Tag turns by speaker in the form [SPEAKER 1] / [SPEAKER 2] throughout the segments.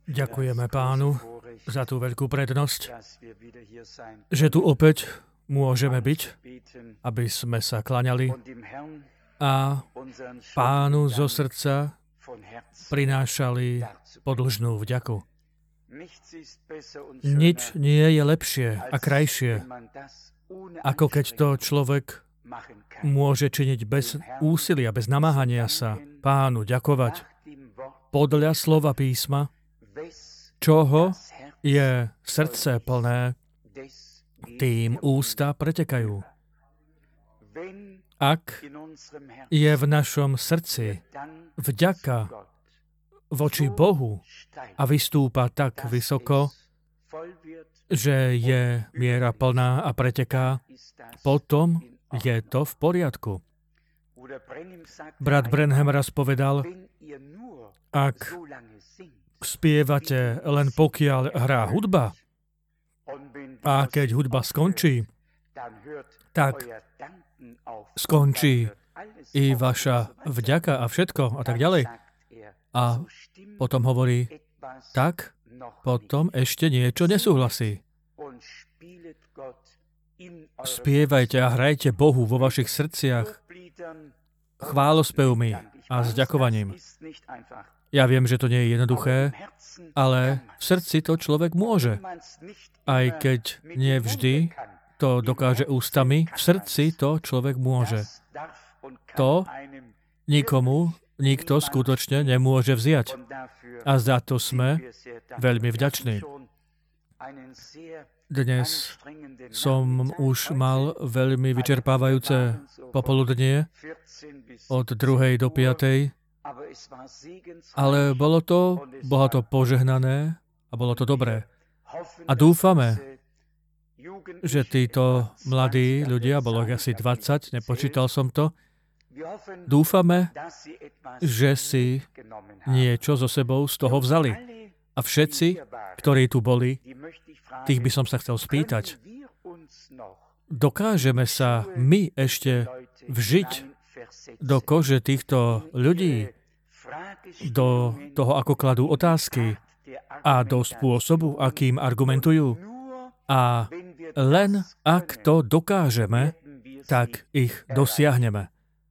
[SPEAKER 1] Ďakujeme Pánu za tú veľkú prednosť, že tu opäť môžeme byť, aby sme sa klaňali a Pánu zo srdca prinášali podĺžnú vďaku. Nič nie je lepšie a krajšie, ako keď to človek môže činiť bez úsilia, bez namáhania sa Pánu ďakovať podľa slova písma, čoho je srdce plné, tým ústa pretekajú. Ak je v našom srdci vďaka voči Bohu a vystúpa tak vysoko, že je miera plná a preteká, potom je to v poriadku. Brat Branham raz povedal, ak spievate len pokiaľ hrá hudba a keď hudba skončí, tak skončí i vaša vďaka a všetko a tak ďalej. A potom hovorí, tak potom ešte niečo nesúhlasí. Spievajte a hrajte Bohu vo vašich srdciach chválospevmi a s ďakovaním. Ja viem, že to nie je jednoduché, ale v srdci to človek môže. Aj keď nie vždy to dokáže ústami, v srdci to človek môže. To nikto skutočne nemôže vziať. A za to sme veľmi vďační. Dnes som už mal veľmi vyčerpávajúce popoludnie od 2. do 5. Ale bola to požehnané a bolo to dobré. A dúfame, že títo mladí ľudia, bolo asi 20, nepočítal som to, dúfame, že si niečo so sebou z toho vzali. A všetci, ktorí tu boli, tých by som sa chcel spýtať, dokážeme sa my ešte vžiť do kože týchto ľudí, do toho, ako kladú otázky a do spôsobu, akým argumentujú. A len ak to dokážeme, tak ich dosiahneme.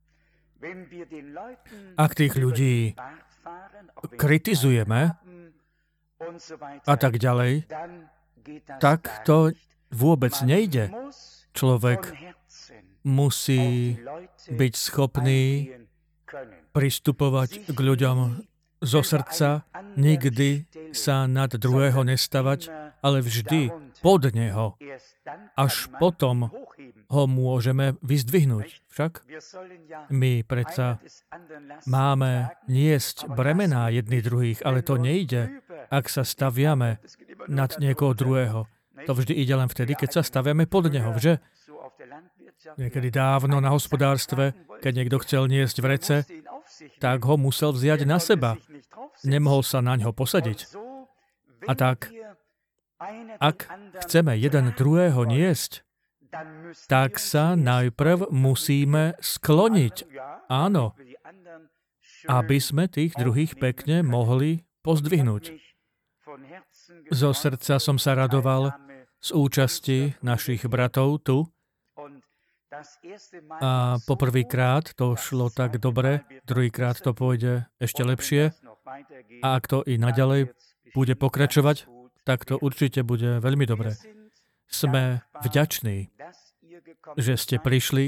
[SPEAKER 1] Ak tých ľudí kritizujeme a tak ďalej, tak to vôbec nejde. Človek musí byť schopný pristupovať k ľuďom zo srdca, nikdy sa nad druhého nestavať, ale vždy pod neho. Až potom ho môžeme vyzdvihnúť. Však my predsa máme niesť bremená jedných druhých, ale to nejde, ak sa staviame nad niekoho druhého. To vždy ide len vtedy, keď sa staviame pod neho, že? Niekedy dávno na hospodárstve, keď niekto chcel niesť vrece, tak ho musel vziať na seba. Nemohol sa na ňo posadiť. A tak, ak chceme jeden druhého niesť, tak sa najprv musíme skloniť. Áno, aby sme tých druhých pekne mohli pozdvihnúť. Zo srdca som sa radoval z účasti našich bratov tu. A poprvýkrát to šlo tak dobre, druhýkrát to pôjde ešte lepšie. A ak to i naďalej bude pokračovať, tak to určite bude veľmi dobre. Sme vďační, že ste prišli.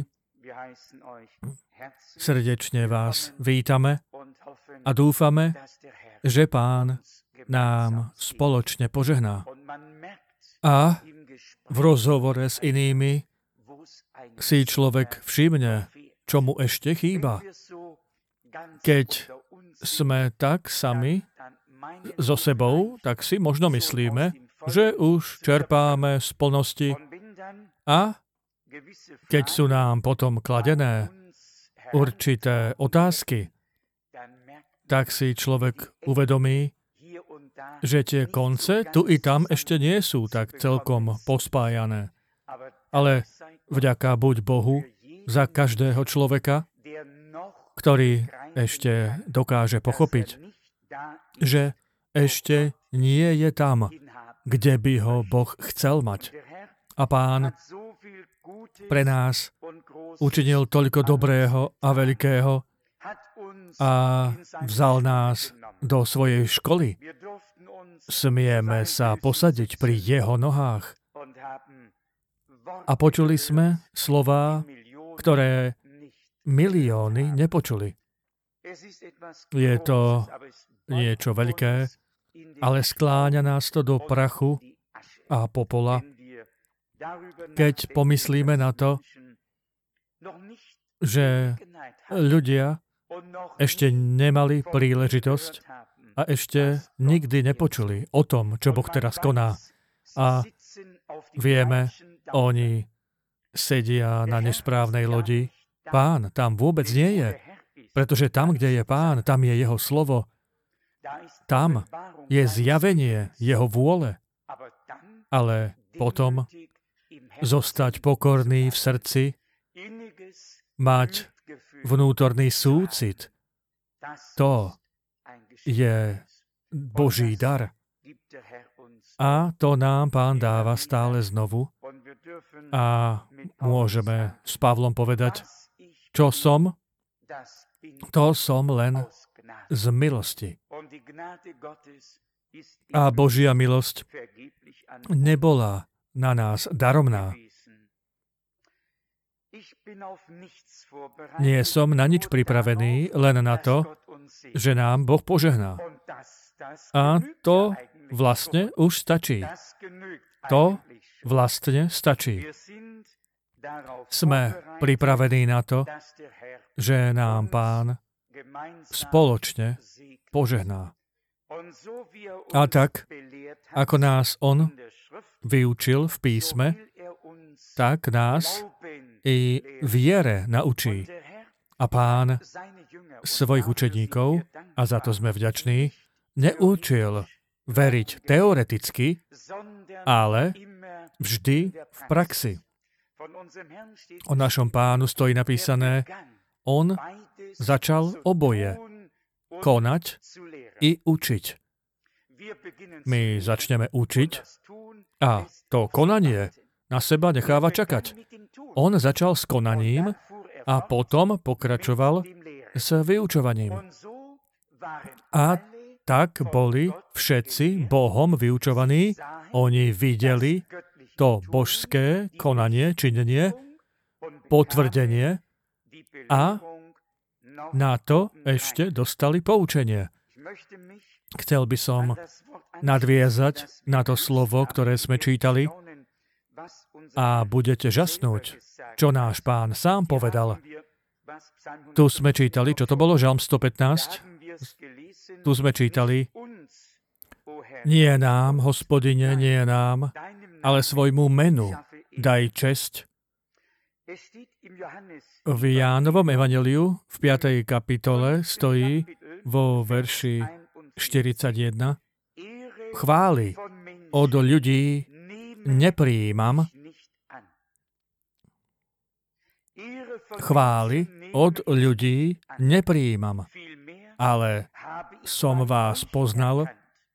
[SPEAKER 1] Srdečne vás vítame a dúfame, že Pán nám spoločne požehná. A v rozhovore s inými si človek všimne, čo mu ešte chýba. Keď sme tak sami so sebou, tak si možno myslíme, že už čerpáme z plnosti a keď sú nám potom kladené určité otázky, tak si človek uvedomí, že tie konce tu i tam ešte nie sú tak celkom pospájané. Ale vďaka buď Bohu za každého človeka, ktorý ešte dokáže pochopiť, že ešte nie je tam, kde by ho Boh chcel mať. A Pán pre nás učinil toľko dobrého a veľkého a vzal nás do svojej školy. Smieme sa posadiť pri jeho nohách. A počuli sme slová, ktoré milióny nepočuli. Je to niečo veľké, ale skláňa nás to do prachu a popola, keď pomyslíme na to, že ľudia ešte nemali príležitosť a ešte nikdy nepočuli o tom, čo Boh teraz koná. A vieme, oni sedia na nesprávnej lodi. Pán tam vôbec nie je, pretože tam, kde je Pán, tam je jeho slovo. Tam je zjavenie jeho vôle. Ale potom zostať pokorný v srdci, mať vnútorný súcit, to je Boží dar. A to nám Pán dáva stále znovu. A môžeme s Pavlom povedať, čo som, to som len z milosti. A Božia milosť nebola na nás daromná. Nie som na nič pripravený, len na to, že nám Boh požehná. A to vlastne už stačí. To vlastne stačí. Sme pripravení na to, že nám Pán spoločne požehná. A tak, ako nás on vyučil v písme, tak nás i viere naučí. A Pán svojich učeníkov, a za to sme vďační, neučil veriť teoreticky, ale vždy v praxi. O našom Pánu stojí napísané, on začal oboje konať i učiť. My začneme učiť a to konanie na seba necháva čakať. On začal s konaním a potom pokračoval s vyučovaním. A tak boli všetci Bohom vyučovaní, oni videli to božské konanie, činenie, potvrdenie a na to ešte dostali poučenie. Chcel by som nadviazať na to slovo, ktoré sme čítali a budete žasnúť, čo náš Pán sám povedal. Tu sme čítali, čo to bolo, Žalm 115. Tu sme čítali, nie nám, Hospodine, nie nám, ale svojmu menu daj česť. V Jánovom evanjeliu v 5. kapitole stojí vo verši 41. Chvály od ľudí neprijímam. Chvály od ľudí neprijímam. Ale som vás poznal,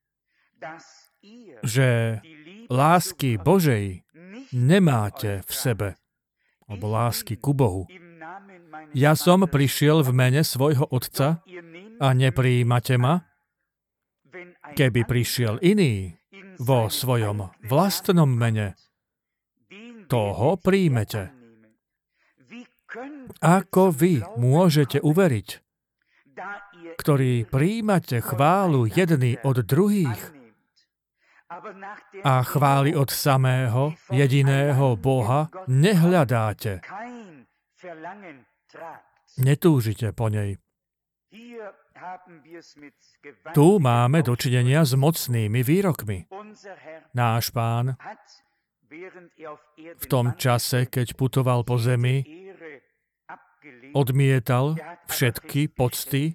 [SPEAKER 1] že lásky Božej nemáte v sebe, alebo lásky ku Bohu. Ja som prišiel v mene svojho Otca a neprijímate ma. Keby prišiel iný vo svojom vlastnom mene, toho príjmete. Ako vy môžete uveriť, ktorí príjmate chválu jedni od druhých a chvály od samého jediného Boha nehľadáte. Netúžite po nej. Tu máme dočinenia s mocnými výrokmi. Náš Pán v tom čase, keď putoval po zemi, odmietal všetky pocty,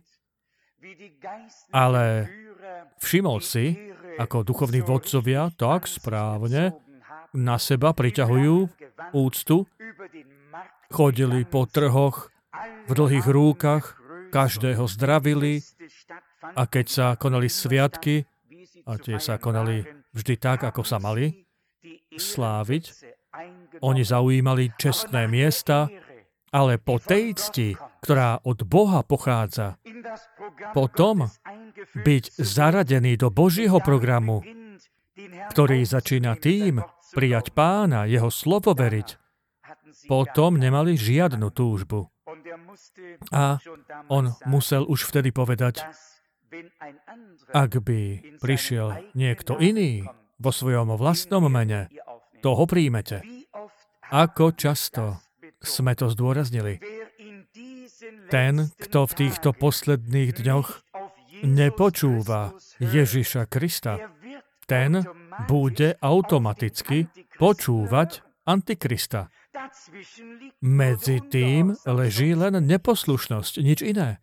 [SPEAKER 1] ale všimol si, ako duchovní vodcovia tak správne na seba priťahujú úctu, chodili po trhoch v dlhých rúkach, každého zdravili a keď sa konali sviatky, a tie sa konali vždy tak, ako sa mali sláviť. Oni zaujímali čestné miesta, ale po tej cti, ktorá od Boha pochádza, potom byť zaradený do Božieho programu, ktorý začína tým prijať Pána, jeho slovo veriť, potom nemali žiadnu túžbu. A on musel už vtedy povedať, ak by prišiel niekto iný vo svojom vlastnom mene, toho príjmete. Ako často sme to zdôraznili. Ten, kto v týchto posledných dňoch nepočúva Ježiša Krista, ten bude automaticky počúvať Antikrista. Medzi tým leží len neposlušnosť, nič iné.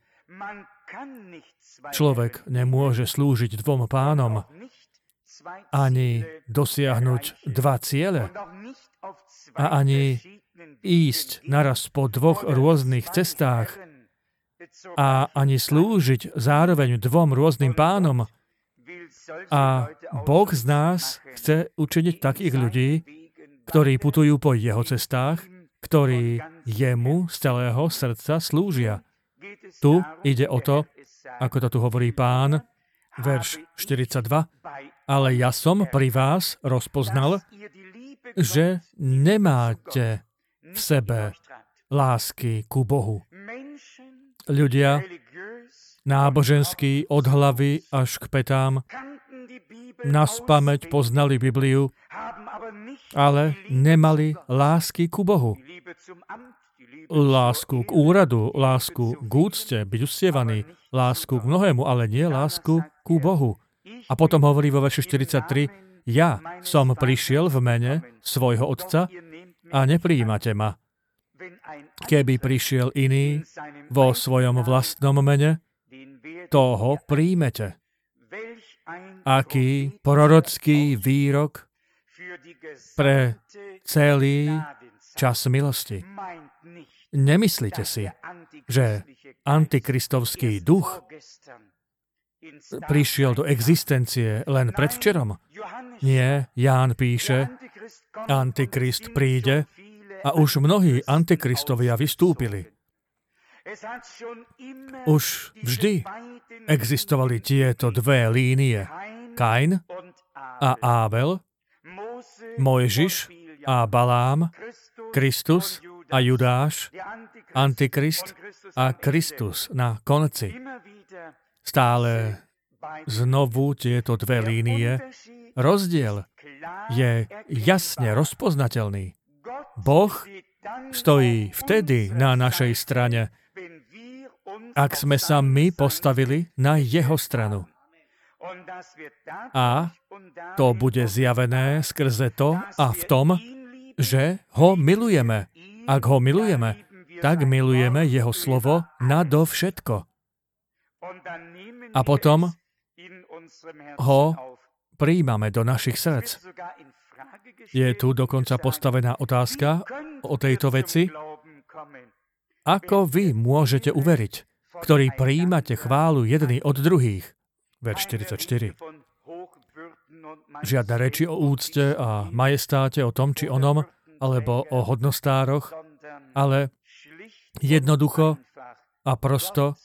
[SPEAKER 1] Človek nemôže slúžiť dvom pánom, ani dosiahnuť dva ciele, a ani ísť naraz po dvoch rôznych cestách a ani slúžiť zároveň dvom rôznym pánom. A Boh z nás chce učiniť takých ľudí, ktorí putujú po jeho cestách, ktorí jemu z celého srdca slúžia. Tu ide o to, ako to tu hovorí Pán, verš 42, ale ja som pri vás rozpoznal, že nemáte v sebe lásky ku Bohu. Ľudia náboženskí od hlavy až k petám naspamäť poznali Bibliu, ale nemali lásky ku Bohu. Lásku k úradu, lásku k úcte, byť uctievaný, lásku k mnohému, ale nie lásku ku Bohu. A potom hovorí vo verši 43, ja som prišiel v mene svojho Otca a neprijímate ma. Keby prišiel iný vo svojom vlastnom mene, toho príjmete. Aký prorocký výrok pre celý čas milosti. Nemyslíte si, že antikristovský duch prišiel do existencie len predvčerom? Nie, Ján píše, Antikrist príde a už mnohí antikristovia vystúpili. Už vždy existovali tieto dve línie. Kain a Ábel, Mojžiš a Balám, Kristus a Judáš, Antikrist a Kristus na konci. Stále znovu tieto dve línie. Rozdiel je jasne rozpoznateľný. Boh stojí vtedy na našej strane, ak sme sa my postavili na jeho stranu. A to bude zjavené skrze to a v tom, že ho milujeme. Ak ho milujeme, tak milujeme jeho slovo nadovšetko. A potom ho prijímame do našich srdc. Je tu dokonca postavená otázka o tejto veci. Ako vy môžete uveriť, ktorí prijímate chválu jedný od druhých? Verš 44. Žiadne reči o úcte a majestáte, o tom či onom, alebo o hodnostároch, ale jednoducho a prosto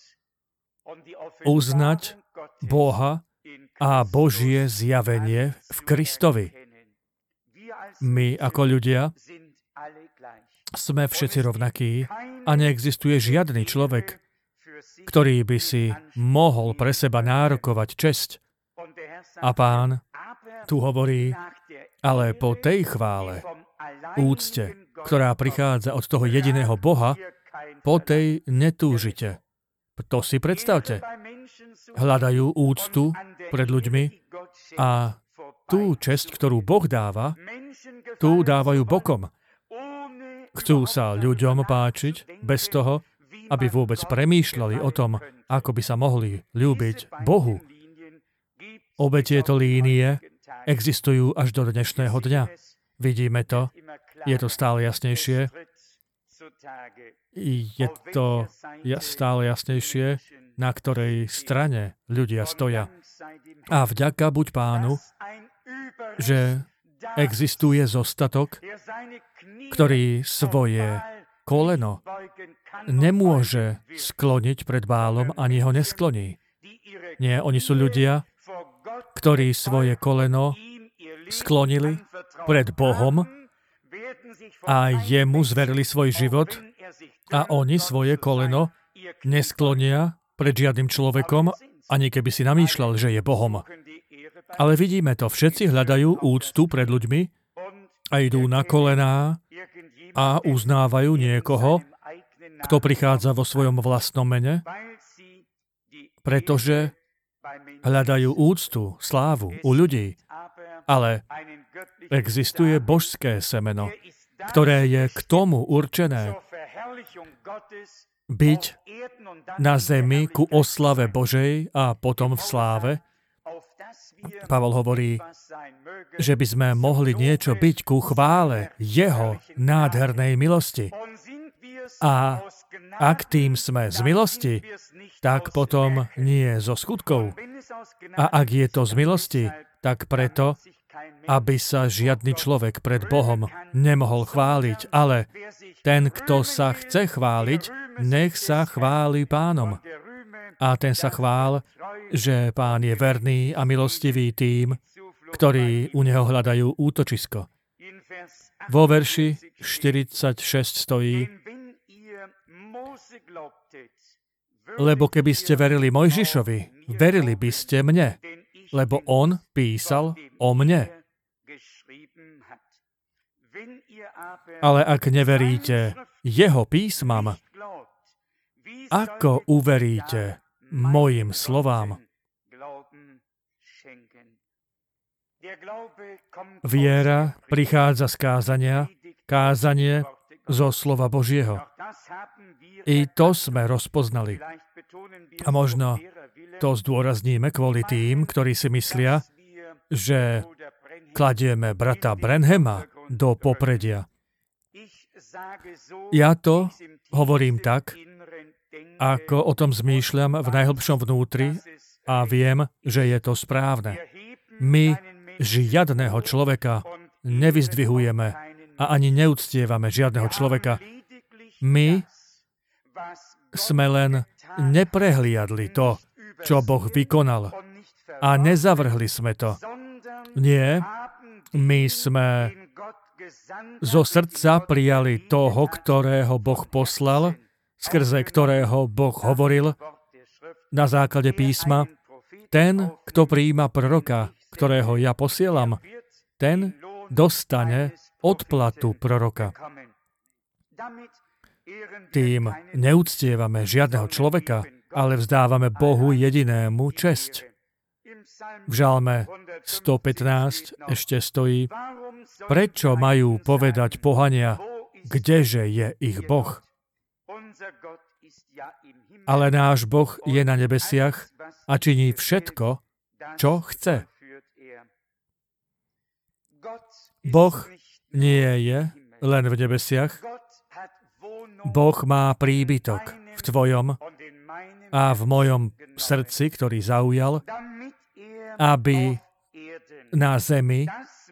[SPEAKER 1] uznať Boha a Božie zjavenie v Kristovi. My ako ľudia sme všetci rovnakí a neexistuje žiadny človek, ktorý by si mohol pre seba nárokovať česť. A Pán tu hovorí, ale po tej chvále, úcte, ktorá prichádza od toho jediného Boha, po tej netúžite. To si predstavte. Hľadajú úctu pred ľuďmi a tú česť, ktorú Boh dáva, tú dávajú bokom. Chcú sa ľuďom páčiť bez toho, aby vôbec premýšľali o tom, ako by sa mohli ľúbiť Bohu. Obe tieto línie existujú až do dnešného dňa. Vidíme to, je to stále jasnejšie. Je to stále jasnejšie, na ktorej strane ľudia stoja. A vďaka buď Pánu, že existuje zostatok, ktorý svoje koleno nemôže skloniť pred Bálom, ani ho neskloní. Nie, oni sú ľudia, ktorí svoje koleno sklonili pred Bohom a jemu zverili svoj život a oni svoje koleno nesklonia pred žiadnym človekom, ani keby si namýšľal, že je Bohom. Ale vidíme to, všetci hľadajú úctu pred ľuďmi a idú na kolená a uznávajú niekoho, kto prichádza vo svojom vlastnom mene, pretože hľadajú úctu, slávu u ľudí. Ale existuje božské semeno, ktoré je k tomu určené byť na zemi ku oslave Božej a potom v sláve. Pavol hovorí, že by sme mohli niečo byť ku chvále jeho nádhernej milosti. A ak tým sme z milosti, tak potom nie zo skutkov. A ak je to z milosti, tak preto, aby sa žiadny človek pred Bohom nemohol chváliť, ale ten, kto sa chce chváliť, nech sa chváli Pánom. A ten sa chvál, že Pán je verný a milostivý tým, ktorí u neho hľadajú útočisko. Vo verši 46 stojí: Lebo keby ste verili Mojžišovi, verili by ste mne, lebo on písal o mne. Ale ak neveríte jeho písmam, ako uveríte mojim slovám? Viera prichádza z kázania, kázanie zo slova Božieho. I to sme rozpoznali. A možno to zdôrazníme kvôli tým, ktorí si myslia, že kladieme brata Branhama do popredia. Ja to hovorím tak, ako o tom zmýšľam v najhlbšom vnútri a viem, že je to správne. My žiadneho človeka nevyzdvihujeme a ani neúctievame žiadneho človeka. My sme len neprehliadli to, čo Boh vykonal. A nezavrhli sme to. Nie, my sme zo srdca prijali toho, ktorého Boh poslal, skrze ktorého Boh hovoril na základe písma. Ten, kto prijíma proroka, ktorého ja posielam, ten dostane odplatu proroka. Tým neúctievame žiadneho človeka, ale vzdávame Bohu jedinému česť. V Žalme 115 ešte stojí: Prečo majú povedať pohania, kdeže je ich Boh? Ale náš Boh je na nebesiach a činí všetko, čo chce. Boh nie je len v nebesiach. Boh má príbytok v tvojom a v mojom srdci, ktorý zaujal, aby na zemi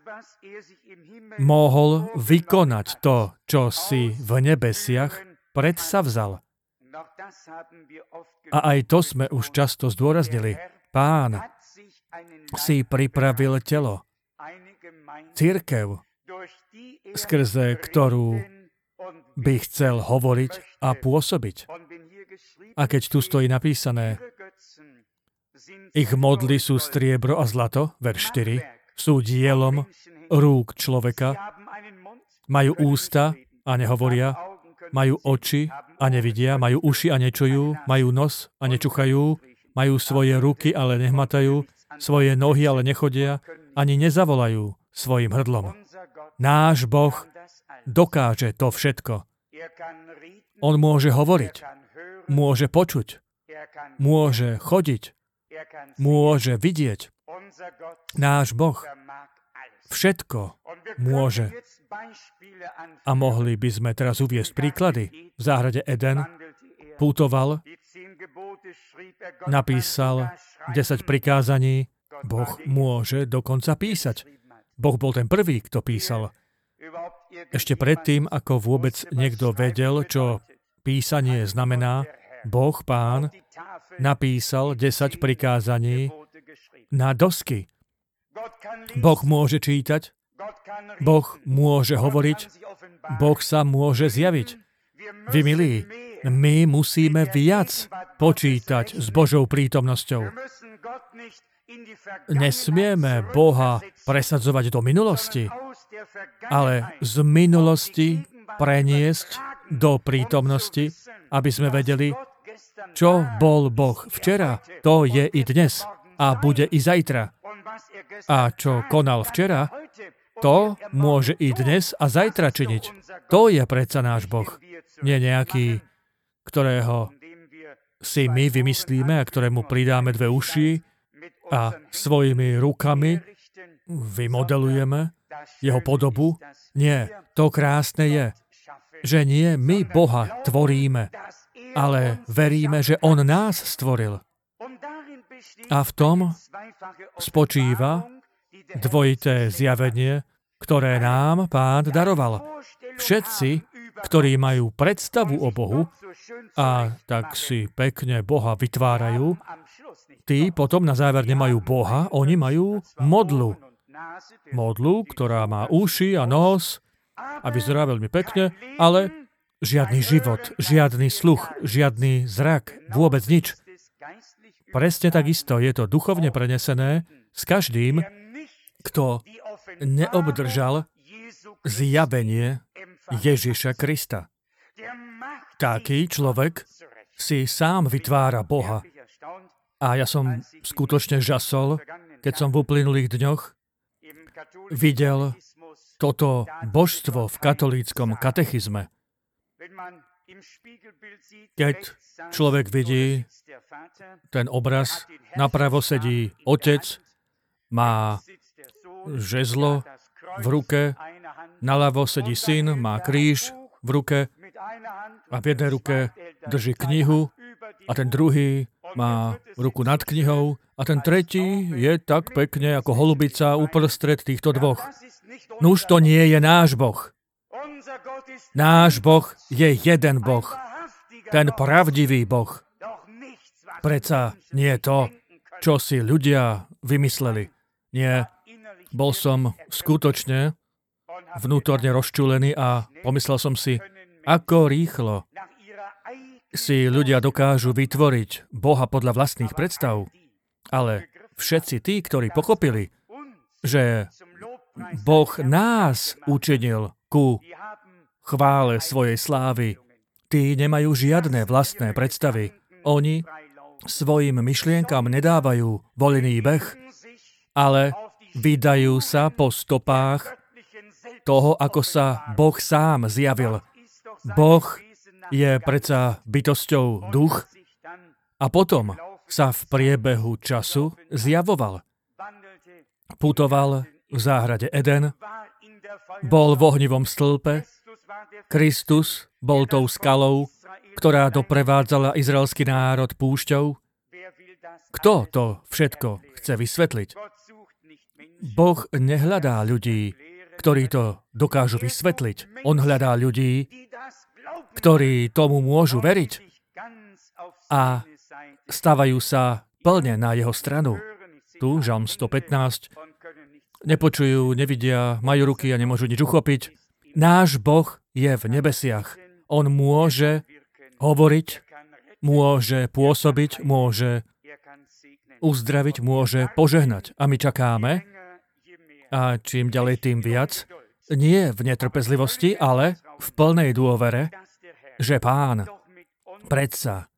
[SPEAKER 1] mohol vykonať to, čo si v nebesiach predsavzal. A aj to sme už často zdôraznili. Pán si pripravil telo, cirkev, skrze ktorú by chcel hovoriť a pôsobiť. A keď tu stojí napísané: Ich modly sú striebro a zlato, verš 4, sú dielom rúk človeka, majú ústa a nehovoria, majú oči a nevidia, majú uši a nečujú, majú nos a nečuchajú, majú svoje ruky, ale nehmatajú, svoje nohy, ale nechodia, ani nezavolajú svojim hrdlom. Náš Boh dokáže to všetko. On môže hovoriť, môže počuť, môže chodiť, môže vidieť. Náš Boh všetko môže. A mohli by sme teraz uviesť príklady. V záhrade Eden putoval, napísal 10 prikázaní, Boh môže dokonca písať. Boh bol ten prvý, kto písal. Ešte predtým, ako vôbec niekto vedel, čo písanie znamená, Boh, Pán, napísal 10 prikázaní na dosky. Boh môže čítať, Boh môže hovoriť, Boh sa môže zjaviť. Vy, milí, my musíme viac počítať s Božou prítomnosťou. Nesmieme Boha presadzovať do minulosti, ale z minulosti preniesť do prítomnosti, aby sme vedeli, čo bol Boh včera, to je i dnes a bude i zajtra. A čo konal včera, to môže i dnes a zajtra činiť. To je predsa náš Boh. Nie nejaký, ktorého si my vymyslíme a ktorému pridáme 2 uši a svojimi rukami vymodelujeme jeho podobu. Nie, to krásne je, že nie my Boha tvoríme, ale veríme, že On nás stvoril. A v tom spočíva dvojité zjavenie, ktoré nám Pán daroval. Všetci, ktorí majú predstavu o Bohu a tak si pekne Boha vytvárajú, tí potom na záver nemajú Boha, oni majú modlu. Modlu, ktorá má uši a nos a vyzerá veľmi pekne, ale žiadny život, žiadny sluch, žiadny zrak, vôbec nič. Presne takisto je to duchovne prenesené s každým, kto neobdržal zjavenie Ježiša Krista. Taký človek si sám vytvára Boha. A ja som skutočne žasol, keď som v uplynulých dňoch videl toto božstvo v katolíckom katechizme. Keď človek vidí ten obraz, napravo sedí otec, má žezlo v ruke, naľavo sedí syn, má kríž v ruke a v jednej ruke drží knihu a ten druhý má ruku nad knihou a ten tretí je tak pekne ako holubica uprostred týchto dvoch. Nuž to nie je náš Boh. Náš Boh je jeden Boh. Ten pravdivý Boh. Predsa nie to, čo si ľudia vymysleli. Nie, bol som skutočne vnútorne rozčúlený a pomyslel som si, ako rýchlo si ľudia dokážu vytvoriť Boha podľa vlastných predstav. Ale všetci tí, ktorí pochopili, že Boh nás učinil ku chvále svojej slávy, tí nemajú žiadne vlastné predstavy. Oni svojim myšlienkam nedávajú voľný beh, ale vydajú sa po stopách toho, ako sa Boh sám zjavil. Boh je predsa bytosťou duch a potom sa v priebehu času zjavoval. Putoval v záhrade Eden, bol v ohnivom stĺpe, Kristus bol tou skalou, ktorá doprevádzala izraelský národ púšťou. Kto to všetko chce vysvetliť? Boh nehľadá ľudí, ktorí to dokážu vysvetliť. On hľadá ľudí, ktorí tomu môžu veriť a stavajú sa plne na jeho stranu. Tu, Žalm 115, nepočujú, nevidia, majú ruky a nemôžu nič uchopiť. Náš Boh je v nebesiach. On môže hovoriť, môže pôsobiť, môže uzdraviť, môže požehnať. A my čakáme, a čím ďalej, tým viac, nie v netrpezlivosti, ale v plnej dôvere, že Pán predsa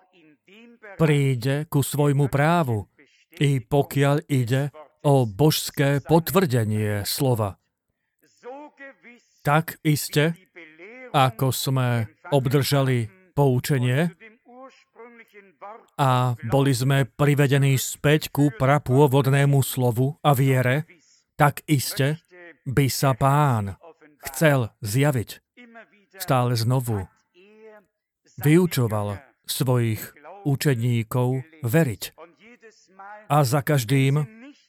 [SPEAKER 1] príde ku svojmu právu, i pokiaľ ide o božské potvrdenie slova. Tak iste, ako sme obdržali poučenie a boli sme privedení späť ku prapôvodnému slovu a viere, tak iste by sa Pán chcel zjaviť. Stále znovu vyučoval svojich učeníkov veriť. A za každým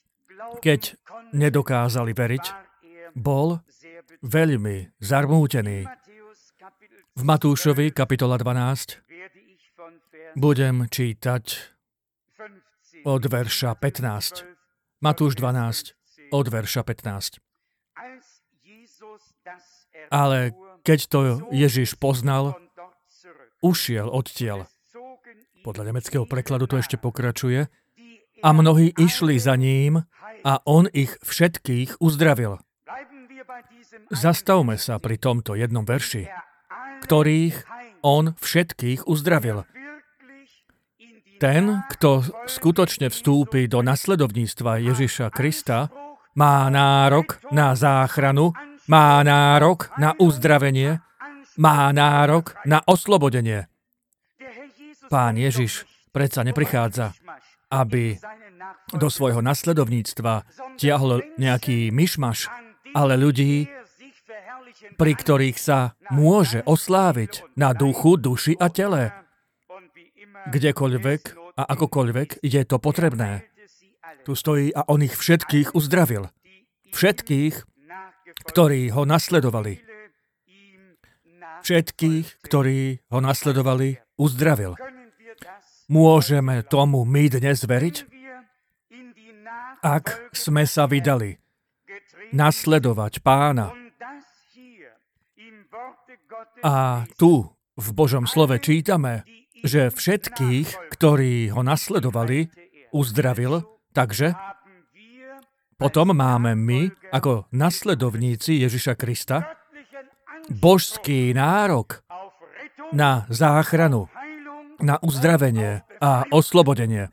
[SPEAKER 1] keď nedokázali veriť, bol veľmi zarmútený. V Matúšovi, kapitola 12, budem čítať od verša 15. Matúš 12, od verša 15. Ale keď to Ježiš poznal, ušiel odtiaľ. Podľa nemeckého prekladu to ešte pokračuje. A mnohí išli za ním a on ich všetkých uzdravil. Zastavme sa pri tomto jednom verši, ktorých on všetkých uzdravil. Ten, kto skutočne vstúpi do nasledovníctva Ježiša Krista, má nárok na záchranu, má nárok na uzdravenie, má nárok na oslobodenie. Pán Ježiš predsa neprichádza, aby do svojho nasledovníctva tiahol nejaký myšmaš, ale ľudí, pri ktorých sa môže osláviť na duchu, duši a tele. Kdekoľvek a akokoľvek je to potrebné. Tu stojí a on ich všetkých uzdravil. Všetkých, ktorí ho nasledovali. Všetkých, ktorí ho nasledovali, uzdravil. Môžeme tomu my dnes veriť? Ak sme sa vydali nasledovať Pána. A tu v Božom slove čítame, že všetkých, ktorí ho nasledovali, uzdravil, takže potom máme my, ako nasledovníci Ježiša Krista, božský nárok na záchranu, na uzdravenie a oslobodenie.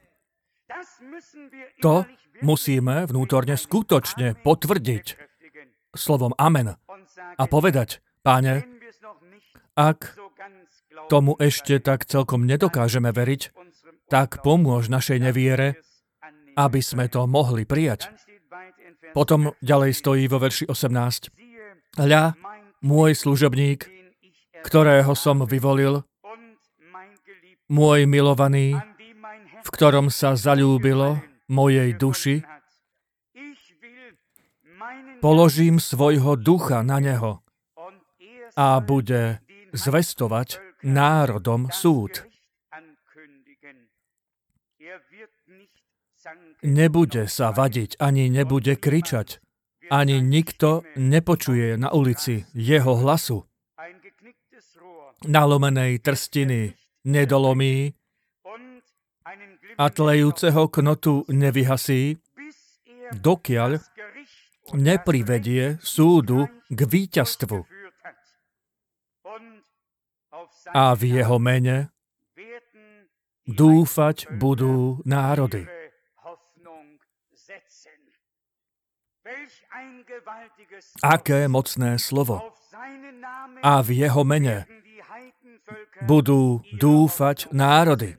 [SPEAKER 1] To musíme vnútorne skutočne potvrdiť slovom amen a povedať, Páne, ak tomu ešte tak celkom nedokážeme veriť, tak pomôž našej neviere, aby sme to mohli prijať. Potom ďalej stojí vo verši 18. Hľa, môj služobník, ktorého som vyvolil, môj milovaný, v ktorom sa zaľúbilo mojej duši, položím svojho ducha na neho a bude zvestovať národom súd. Nebude sa vadiť, ani nebude kričať, ani nikto nepočuje na ulici jeho hlasu. Nalomenej trstiny nedolomí a tlejúceho knotu nevyhasí, dokiaľ neprivedie súdu k víťazstvu. A v jeho mene dúfať budú národy. Aké mocné slovo. A v jeho mene budú dúfať národy.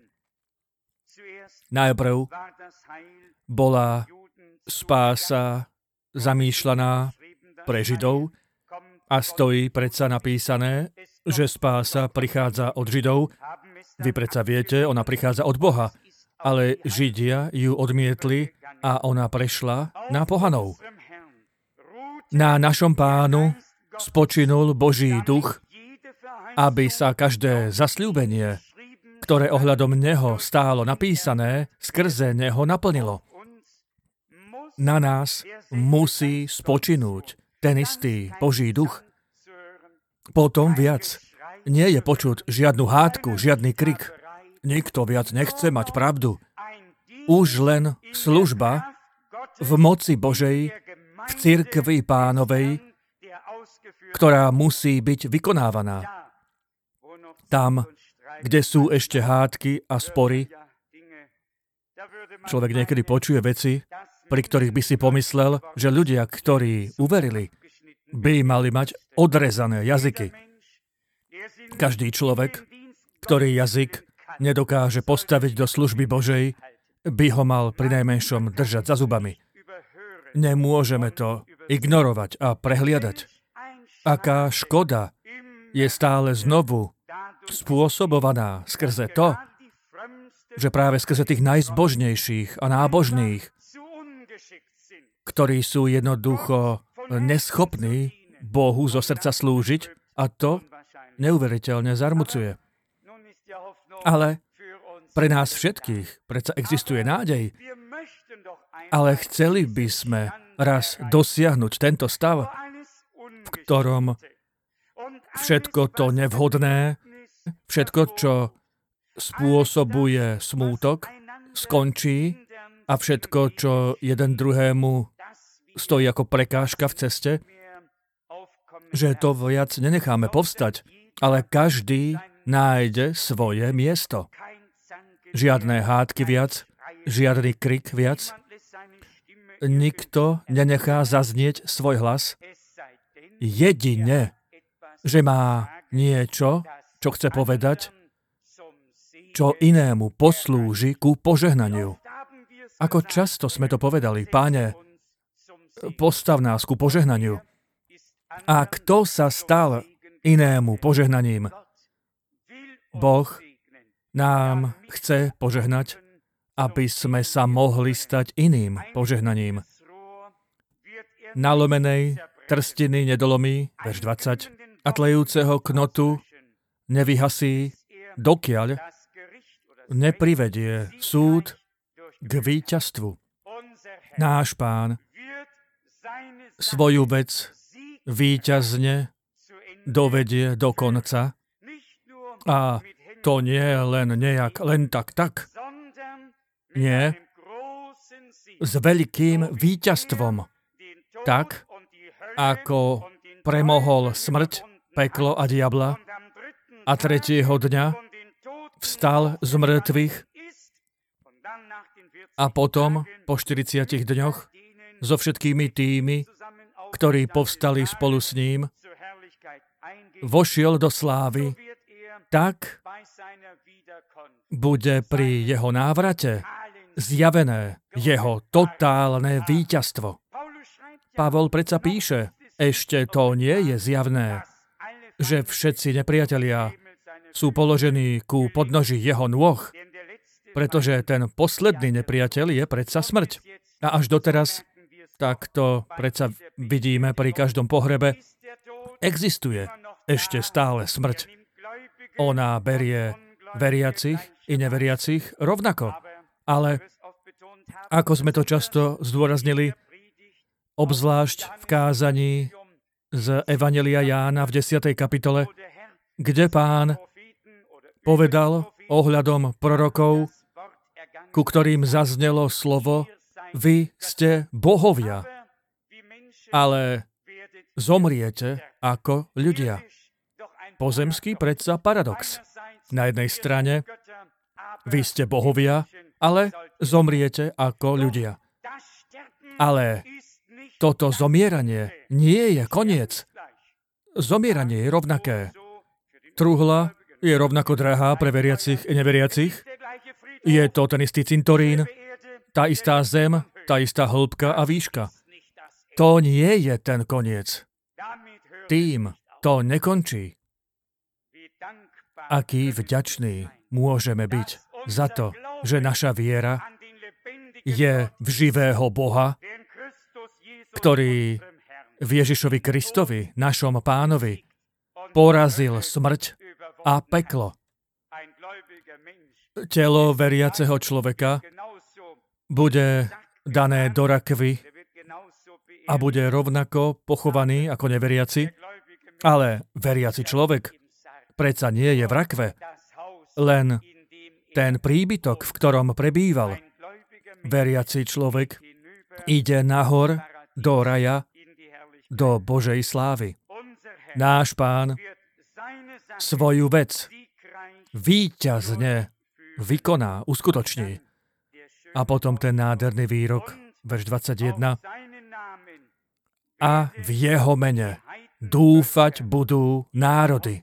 [SPEAKER 1] Najprv bola spása zamýšľaná pre Židov a stojí predsa napísané, že spása prichádza od Židov. Vy predsa viete, ona prichádza od Boha, ale Židia ju odmietli a ona prešla na pohanov. Na našom Pánu spočinul Boží duch, aby sa každé zasľúbenie, ktoré ohľadom neho stálo napísané, skrze neho naplnilo. Na nás musí spočinúť ten istý Boží duch. Potom viac nie je počuť žiadnu hádku, žiadny krik. Nikto viac nechce mať pravdu. Už len služba v moci Božej, v cirkvi Pánovej, ktorá musí byť vykonávaná. Tam, kde sú ešte hádky a spory, človek niekedy počuje veci, pri ktorých by si pomyslel, že ľudia, ktorí uverili, by mali mať odrezané jazyky. Každý človek, ktorý jazyk nedokáže postaviť do služby Božej, by ho mal prinajmenšom držať za zubami. Nemôžeme to ignorovať a prehliadať. Aká škoda je stále znovu spôsobovaná skrze to, že práve skrze tých najzbožnejších a nábožných ktorí sú jednoducho neschopní Bohu zo srdca slúžiť a to neuveriteľne zarmucuje. Ale pre nás všetkých predsa existuje nádej. Ale chceli by sme raz dosiahnuť tento stav, v ktorom všetko to nevhodné, všetko, čo spôsobuje smútok, skončí a všetko, čo jeden druhému stojí ako prekážka v ceste, že to viac nenecháme povstať, ale každý nájde svoje miesto. Žiadne hádky viac, žiadny krik viac. Nikto nenechá zaznieť svoj hlas. Jedine, že má niečo, čo chce povedať, čo inému poslúži ku požehnaniu. Ako často sme to povedali, Páne, postav nás ku požehnaniu. A kto sa stal inému požehnaním? Boh nám chce požehnať, aby sme sa mohli stať iným požehnaním. Nalomenej trstiny nedolomí, verš 20, a tlejúceho knotu nevyhasí, dokiaľ neprivedie súd k víťazstvu. Náš Pán svoju vec víťazne dovedie do konca a to nie je len tak. Nie. S veľkým víťazstvom. Tak, ako premohol smrť, peklo a diabla a tretieho dňa vstal z mŕtvych a potom po 40 dňoch so všetkými tými, ktorí povstali spolu s ním, vošiel do slávy, tak bude pri jeho návrate zjavené jeho totálne víťazstvo. Pavol predsa píše, ešte to nie je zjavné, že všetci nepriatelia sú položení ku podnoží jeho nôh, pretože ten posledný nepriateľ je predsa smrť. A až doteraz, tak to predsa vidíme pri každom pohrebe, existuje ešte stále smrť. Ona berie veriacich i neveriacich rovnako. Ale ako sme to často zdôraznili, obzvlášť v kázaní z Evanjelia Jána v 10. kapitole, kde Pán povedal ohľadom prorokov, ku ktorým zaznelo slovo, vy ste bohovia, ale zomriete ako ľudia. Pozemský predsa paradox. Na jednej strane, vy ste bohovia, ale zomriete ako ľudia. Ale toto zomieranie nie je koniec. Zomieranie je rovnaké. Truhla je rovnako drahá pre veriacich i neveriacich. Je to ten istý cintorín, tá istá zem, tá istá hĺbka a výška. To nie je ten koniec. Tým to nekončí. Aký vďačný môžeme byť za to, že naša viera je v živého Boha, ktorý v Ježišovi Kristovi, našom Pánovi, porazil smrť a peklo. Telo veriaceho človeka bude dané do rakvy a bude rovnako pochovaný ako neveriaci, ale veriaci človek predsa nie je v rakve, len ten príbytok, v ktorom prebýval. Veriaci človek ide nahor do raja, do Božej slávy. Náš Pán svoju vec víťazne vykoná, uskutoční. A potom ten nádherný výrok, verš 21. A v jeho mene dúfať budú národy.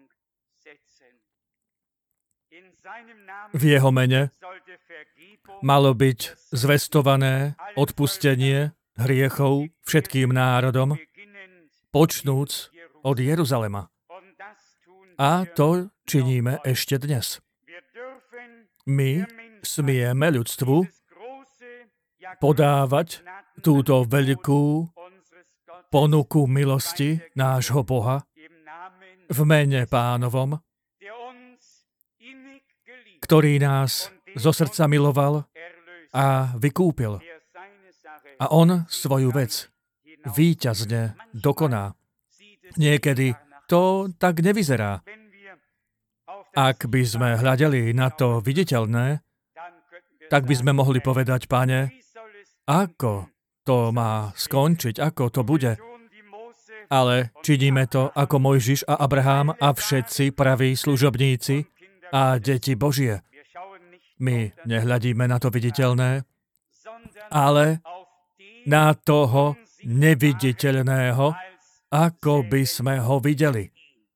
[SPEAKER 1] V jeho mene malo byť zvestované odpustenie hriechov všetkým národom, počnúc od Jeruzalema. A to činíme ešte dnes. My smieme ľudstvu podávať túto veľkú ponuku milosti nášho Boha v mene Pánovom, ktorý nás zo srdca miloval a vykúpil. A on svoju vec víťazne dokoná. Niekedy to tak nevyzerá. Ak by sme hľadeli na to viditeľné, tak by sme mohli povedať, Pane, ako to má skončiť, ako to bude. Ale činíme to ako Mojžiš a Abraham a všetci praví služobníci a deti Božie. My nehľadíme na to viditeľné, ale na toho neviditeľného, ako by sme ho videli.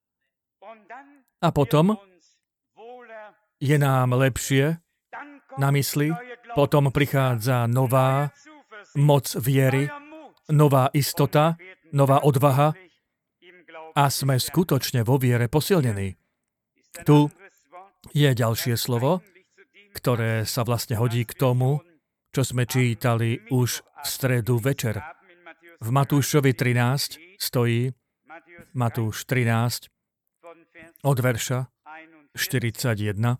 [SPEAKER 1] A potom je nám lepšie na mysli, potom prichádza nová moc viery, nová istota, nová odvaha a sme skutočne vo viere posilnení. Tu je ďalšie slovo, ktoré sa vlastne hodí k tomu, čo sme čítali už v stredu večer. V Matúšovi 13 stojí, Matúš 13, od verša 41.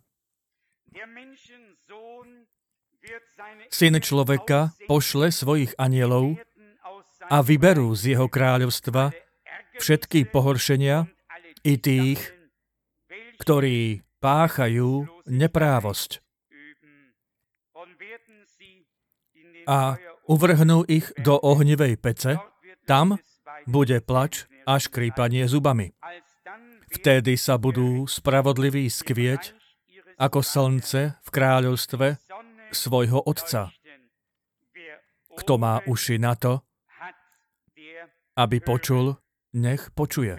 [SPEAKER 1] Syn človeka pošle svojich anielov a vyberú z jeho kráľovstva všetky pohoršenia i tých, ktorí páchajú neprávosť. A uvrhnú ich do ohnivej pece, tam bude plač a škrípanie zubami. Vtedy sa budú spravodliví skvieť ako slnce v kráľovstve svojho Otca. Kto má uši na to, aby počul, nech počuje.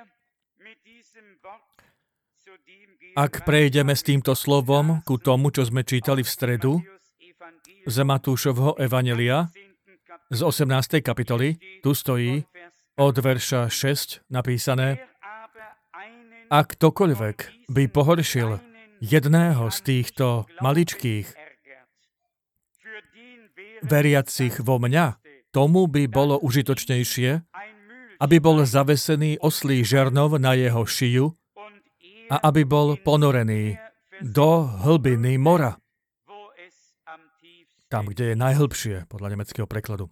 [SPEAKER 1] Ak prejdeme s týmto slovom ku tomu, čo sme čítali v stredu, z Matúšovho evanjelia, z 18. kapitoly, tu stojí od verša 6 napísané: A ktokoľvek by pohoršil jedného z týchto maličkých veriacich vo mňa, tomu by bolo užitočnejšie, aby bol zavesený oslí žernov na jeho šiju a aby bol ponorený do hlbiny mora. Tam, kde je najhlbšie, podľa nemeckého prekladu.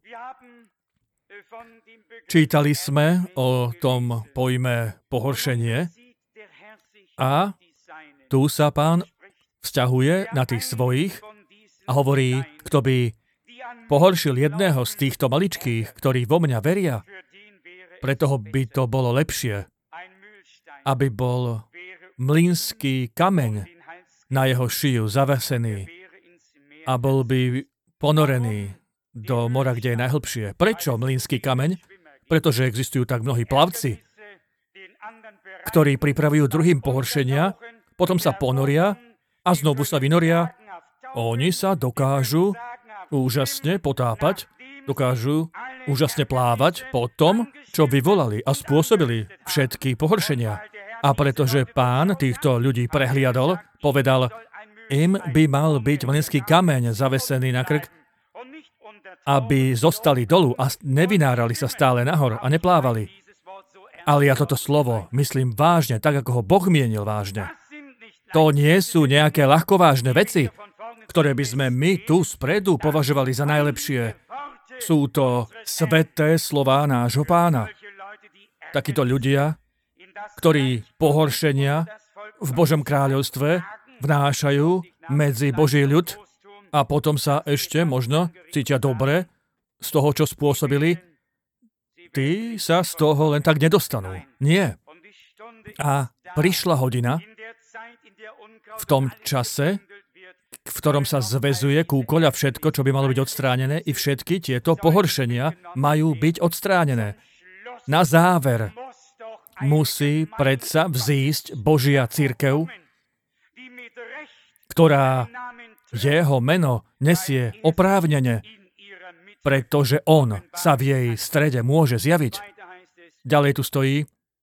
[SPEAKER 1] Čítali sme o tom pojme pohoršenie a tu sa Pán vzťahuje na tých svojich a hovorí, kto by pohoršil jedného z týchto maličkých, ktorí vo mňa veria, pre toho by to bolo lepšie, aby bol mlynský kameň na jeho šiju zavesený a bol by ponorený do mora, kde je najhlbšie. Prečo mlynský kameň? Pretože existujú tak mnohí plavci, ktorí pripravujú druhým pohoršenia, potom sa ponoria a znovu sa vynoria. Oni sa dokážu úžasne potápať, dokážu úžasne plávať po tom, čo vyvolali a spôsobili všetky pohoršenia. A pretože Pán týchto ľudí prehliadol, povedal, im by mal byť mlynský kameň zavesený na krk, aby zostali dolu a nevynárali sa stále nahor a neplávali. Ale ja toto slovo myslím vážne, tak ako ho Boh mienil vážne. To nie sú nejaké ľahkovážne veci, ktoré by sme my tu spredu považovali za najlepšie. Sú to sveté slová nášho Pána. Takíto ľudia, ktorí pohoršenia v Božom kráľovstve vnášajú medzi Boží ľud a potom sa ešte možno cítia dobre z toho, čo spôsobili, tí sa z toho len tak nedostanú. Nie. A prišla hodina v tom čase, v ktorom sa zväzuje kúkoľ a všetko, čo by malo byť odstránené, i všetky tieto pohoršenia majú byť odstránené. Na záver musí predsa vzísť Božia cirkev, ktorá jeho meno nesie oprávnene, pretože on sa v jej strede môže zjaviť. Ďalej tu stojí,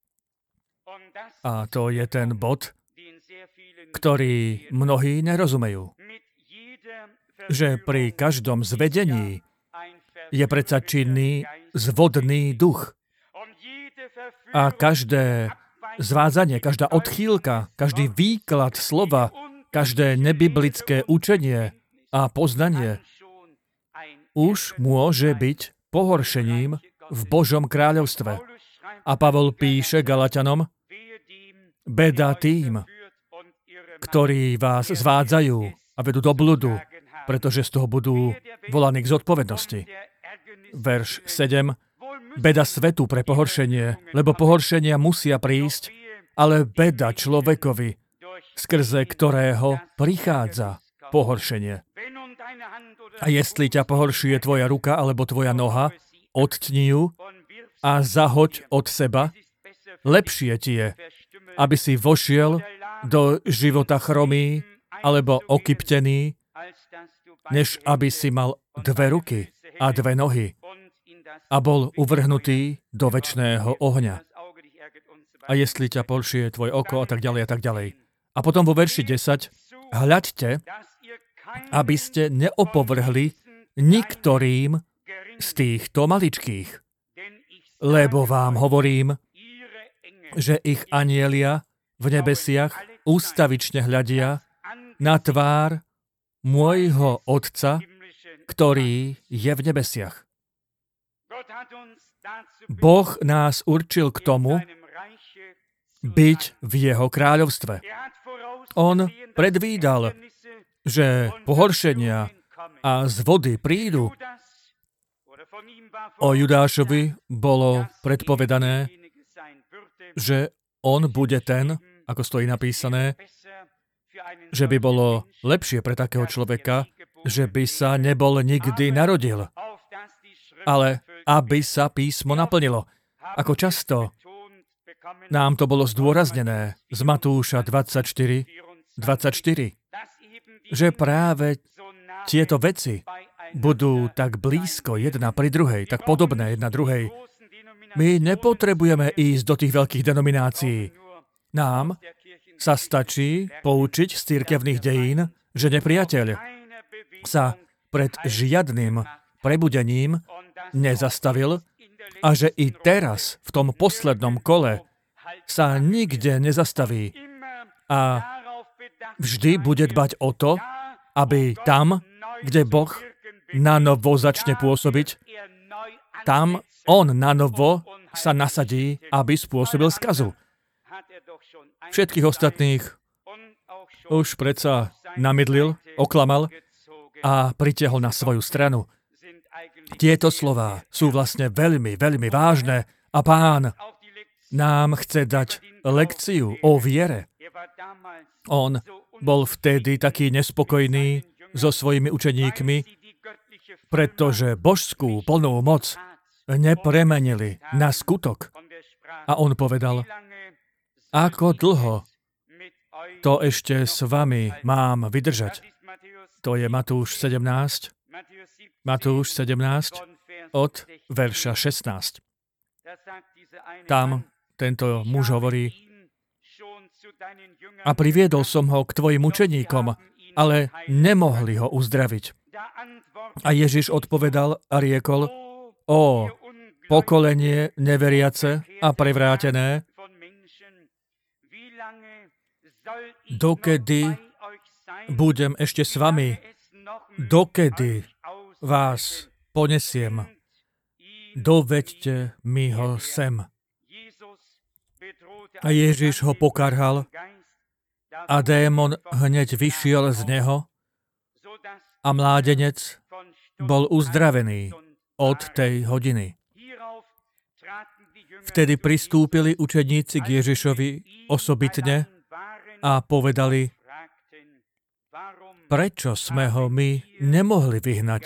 [SPEAKER 1] a to je ten bod, ktorý mnohí nerozumejú. že pri každom zvedení je predsa činný zvodný duch. A každé zvádzanie, každá odchýlka, každý výklad slova, každé nebiblické učenie a poznanie už môže byť pohoršením v Božom kráľovstve. A Pavol píše Galatianom, beda tým, ktorí vás zvádzajú a vedú do bludu, pretože z toho budú volaní k zodpovednosti. Verš 7. Beda svetu pre pohoršenie, lebo pohoršenia musia prísť, ale beda človekovi, skrze ktorého prichádza pohoršenie. A jestli ťa pohoršuje tvoja ruka alebo tvoja noha, odtni ju a zahoď od seba. Lepšie ti je, aby si vošiel do života chromý alebo okyptený, než aby si mal 2 ruky a 2 nohy a bol uvrhnutý do večného ohňa. A jestli ťa pohoršuje tvoj oko a tak ďalej a tak ďalej. A potom vo verši 10, hľaďte, aby ste neopovrhli niktorým z týchto maličkých. Lebo vám hovorím, že ich anjelia v nebesiach ústavične hľadia na tvár môjho Otca, ktorý je v nebesiach. Boh nás určil k tomu, byť v jeho kráľovstve. On predvídal, že pohoršenia a zvody prídu. O Judášovi bolo predpovedané, že on bude ten, ako stojí napísané, že by bolo lepšie pre takého človeka, že by sa nebol nikdy narodil, ale aby sa písmo naplnilo. Ako často nám to bolo zdôraznené z Matúša 24, že práve tieto veci budú tak blízko jedna pri druhej, tak podobné jedna druhej. My nepotrebujeme ísť do tých veľkých denominácií. Nám sa stačí poučiť z cirkevných dejín, že nepriateľ sa pred žiadnym prebudením nezastavil a že i teraz, v tom poslednom kole, sa nikde nezastaví. A vždy bude dbať o to, aby tam, kde Boh nanovo začne pôsobiť, tam on nanovo sa nasadí, aby spôsobil skazu. Všetkých ostatných už predsa namydlil, oklamal a pritiahol na svoju stranu. Tieto slová sú vlastne veľmi, veľmi vážne a Pán nám chce dať lekciu o viere. On bol vtedy taký nespokojný so svojimi učeníkmi, pretože božskú plnú moc nepremenili na skutok. A on povedal, ako dlho to ešte s vami mám vydržať. To je Matúš 17. Matúš 17 od verša 16. Tam tento muž hovorí, a priviedol som ho k tvojim učeníkom, ale nemohli ho uzdraviť. A Ježiš odpovedal a riekol, o pokolenie neveriace a prevrátené, dokedy budem ešte s vami, dokedy vás ponesiem, doveďte mi ho sem. A Ježiš ho pokarhal a démon hneď vyšiel z neho a mládenec bol uzdravený od tej hodiny. Vtedy pristúpili učeníci k Ježišovi osobitne a povedali, prečo sme ho my nemohli vyhnať?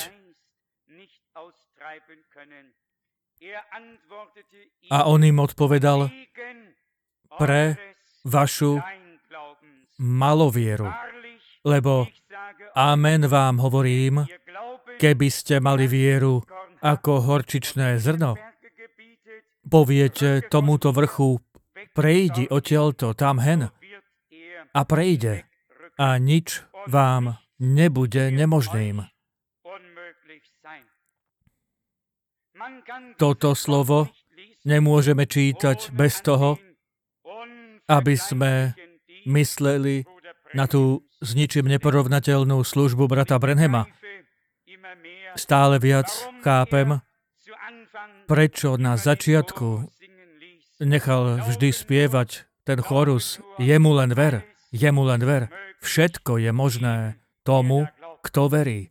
[SPEAKER 1] A on im odpovedal, pre vašu malovieru. Lebo amen vám hovorím, keby ste mali vieru ako horčičné zrno, poviete tomuto vrchu, prejdi odtiaľto tam hen a prejde a nič vám nebude nemožným. toto slovo nemôžeme čítať bez toho, aby sme mysleli na tú s ničím neporovnateľnú službu brata Branhama. Stále viac chápem, prečo na začiatku nechal vždy spievať ten chorus Jemu len ver, jemu len ver. Všetko je možné tomu, kto verí.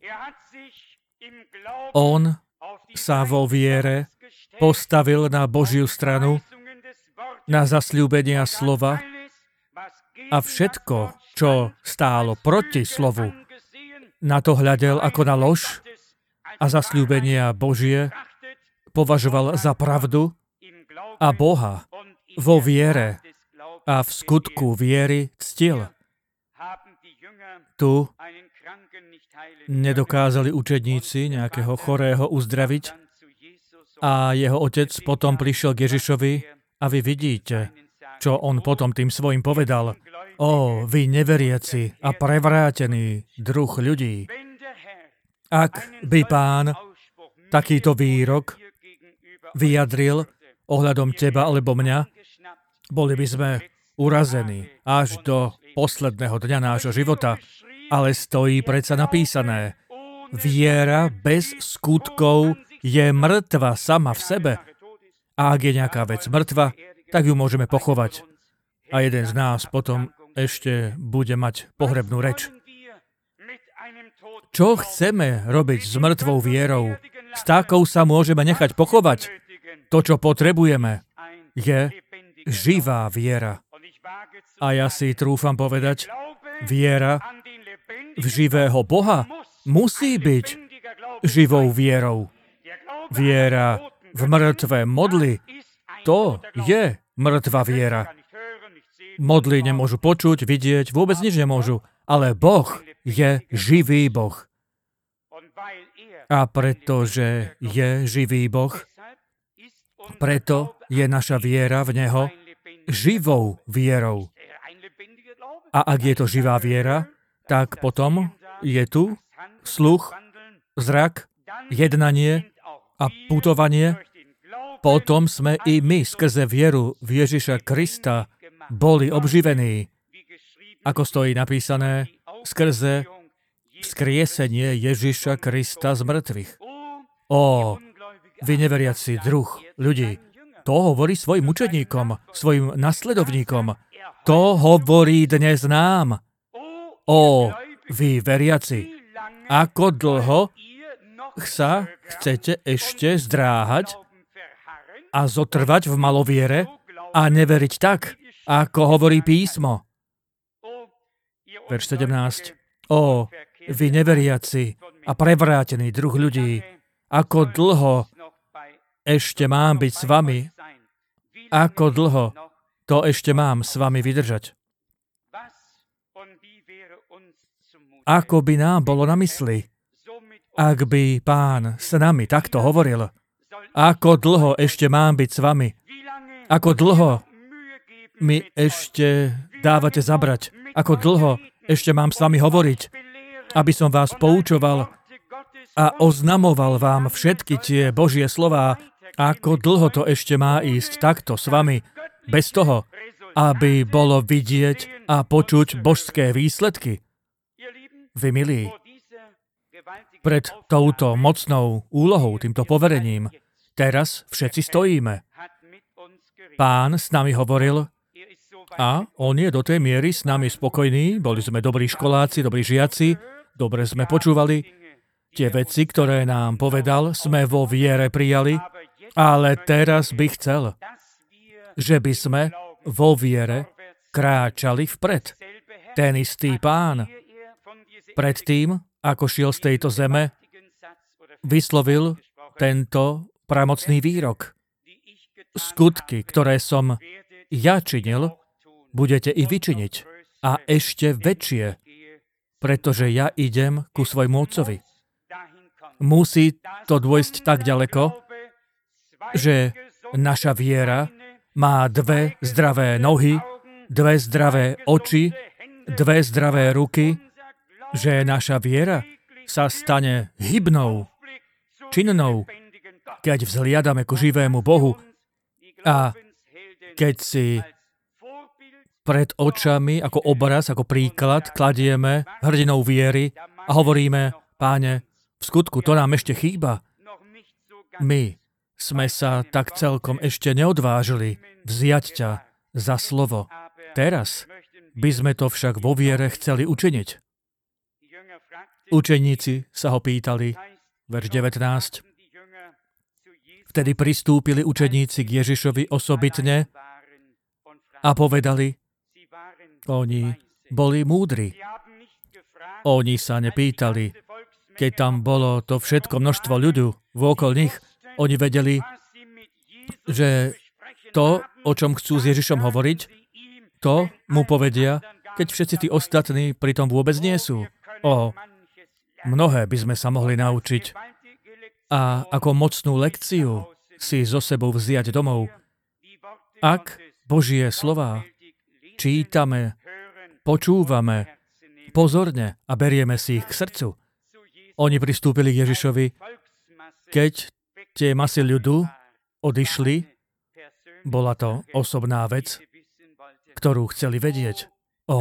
[SPEAKER 1] On sa vo viere postavil na Božiu stranu, na zasľúbenia slova a všetko, čo stálo proti slovu, na to hľadel ako na lož a zasľúbenia Božie považoval za pravdu a Boha vo viere a v skutku viery ctil. Tu nedokázali učedníci nejakého chorého uzdraviť a jeho otec potom prišiel k Ježišovi a vy vidíte, čo on potom tým svojim povedal. Ó, vy neveriaci a prevrátení druh ľudí. Ak by Pán takýto výrok vyjadril ohľadom teba alebo mňa, boli by sme urazení až do posledného dňa nášho života. Ale stojí predsa napísané, viera bez skutkov je mŕtva sama v sebe. A ak je nejaká vec mŕtva, tak ju môžeme pochovať. A jeden z nás potom ešte bude mať pohrebnú reč. Čo chceme robiť s mŕtvou vierou? S takou sa môžeme nechať pochovať. To, čo potrebujeme, je živá viera. A ja si trúfam povedať, viera v živého Boha musí byť živou vierou. Viera v mŕtve modly, to je mŕtva viera. Modly nemôžu počuť, vidieť, vôbec nič nemôžu, ale Boh je živý Boh. A pretože je živý Boh, preto je naša viera v Neho živou vierou. A ak je to živá viera, tak potom je tu sluch, zrak, jednanie a putovanie. Potom sme i my skrze vieru v Ježiša Krista boli obživení. Ako stojí napísané, skrze vzkriesenie Ježiša Krista z mŕtvych. Ó, vy neveriaci druh ľudí, to hovorí svojim učeníkom, svojim nasledovníkom. To hovorí dnes nám. Ó, vy veriaci, ako dlho sa chcete ešte zdráhať a zotrvať v maloviere a neveriť tak, ako hovorí písmo? Verš 17. Ó, vy neveriaci a prevrátený druh ľudí, ako dlho ešte mám byť s vami? Ako dlho to ešte mám s vami vydržať? Ako by nám bolo na mysli, ak by Pán s nami takto hovoril? Ako dlho ešte mám byť s vami? Ako dlho mi ešte dávate zabrať? Ako dlho ešte mám s vami hovoriť, aby som vás poučoval a oznamoval vám všetky tie Božie slová? Ako dlho to ešte má ísť takto s vami, bez toho, aby bolo vidieť a počuť božské výsledky? Vy milí, pred touto mocnou úlohou, týmto poverením, teraz všetci stojíme. Pán s nami hovoril a on je do tej miery s nami spokojný. Boli sme dobrí školáci, dobrí žiaci, dobre sme počúvali. Tie veci, ktoré nám povedal, sme vo viere prijali, ale teraz by chcel, že by sme vo viere kráčali vpred. Ten istý Pán predtým, ako šiel z tejto zeme, vyslovil tento pramocný výrok. Skutky, ktoré som ja činil, budete i vy činiť. A ešte väčšie, pretože ja idem ku svojmu Otcovi. Musí to dôjsť tak ďaleko, že naša viera má 2 zdravé nohy, 2 zdravé oči, 2 zdravé ruky, že naša viera sa stane hybnou, činnou keď vzhliadame ku živému Bohu a keď si pred očami ako obraz, ako príklad kladieme hrdinou viery a hovoríme, Páne, v skutku to nám ešte chýba. My sme sa tak celkom ešte neodvážili vziať ťa za slovo. Teraz by sme to však vo viere chceli učiniť. Učeníci sa ho pýtali, verš 19. Vtedy pristúpili učeníci k Ježišovi osobitne a povedali, oni boli múdri. Oni sa nepýtali, keď tam bolo to všetko množstvo ľudu vôkol nich, oni vedeli, že to, o čom chcú s Ježišom hovoriť, to mu povedia, keď všetci tí ostatní pritom vôbec nie sú. Mnohé by sme sa mohli naučiť a ako mocnú lekciu si so sebou vziať domov. Ak Božie slová čítame, počúvame pozorne a berieme si ich k srdcu. Oni pristúpili k Ježišovi, keď tie masy ľudu odišli, bola to osobná vec, ktorú chceli vedieť.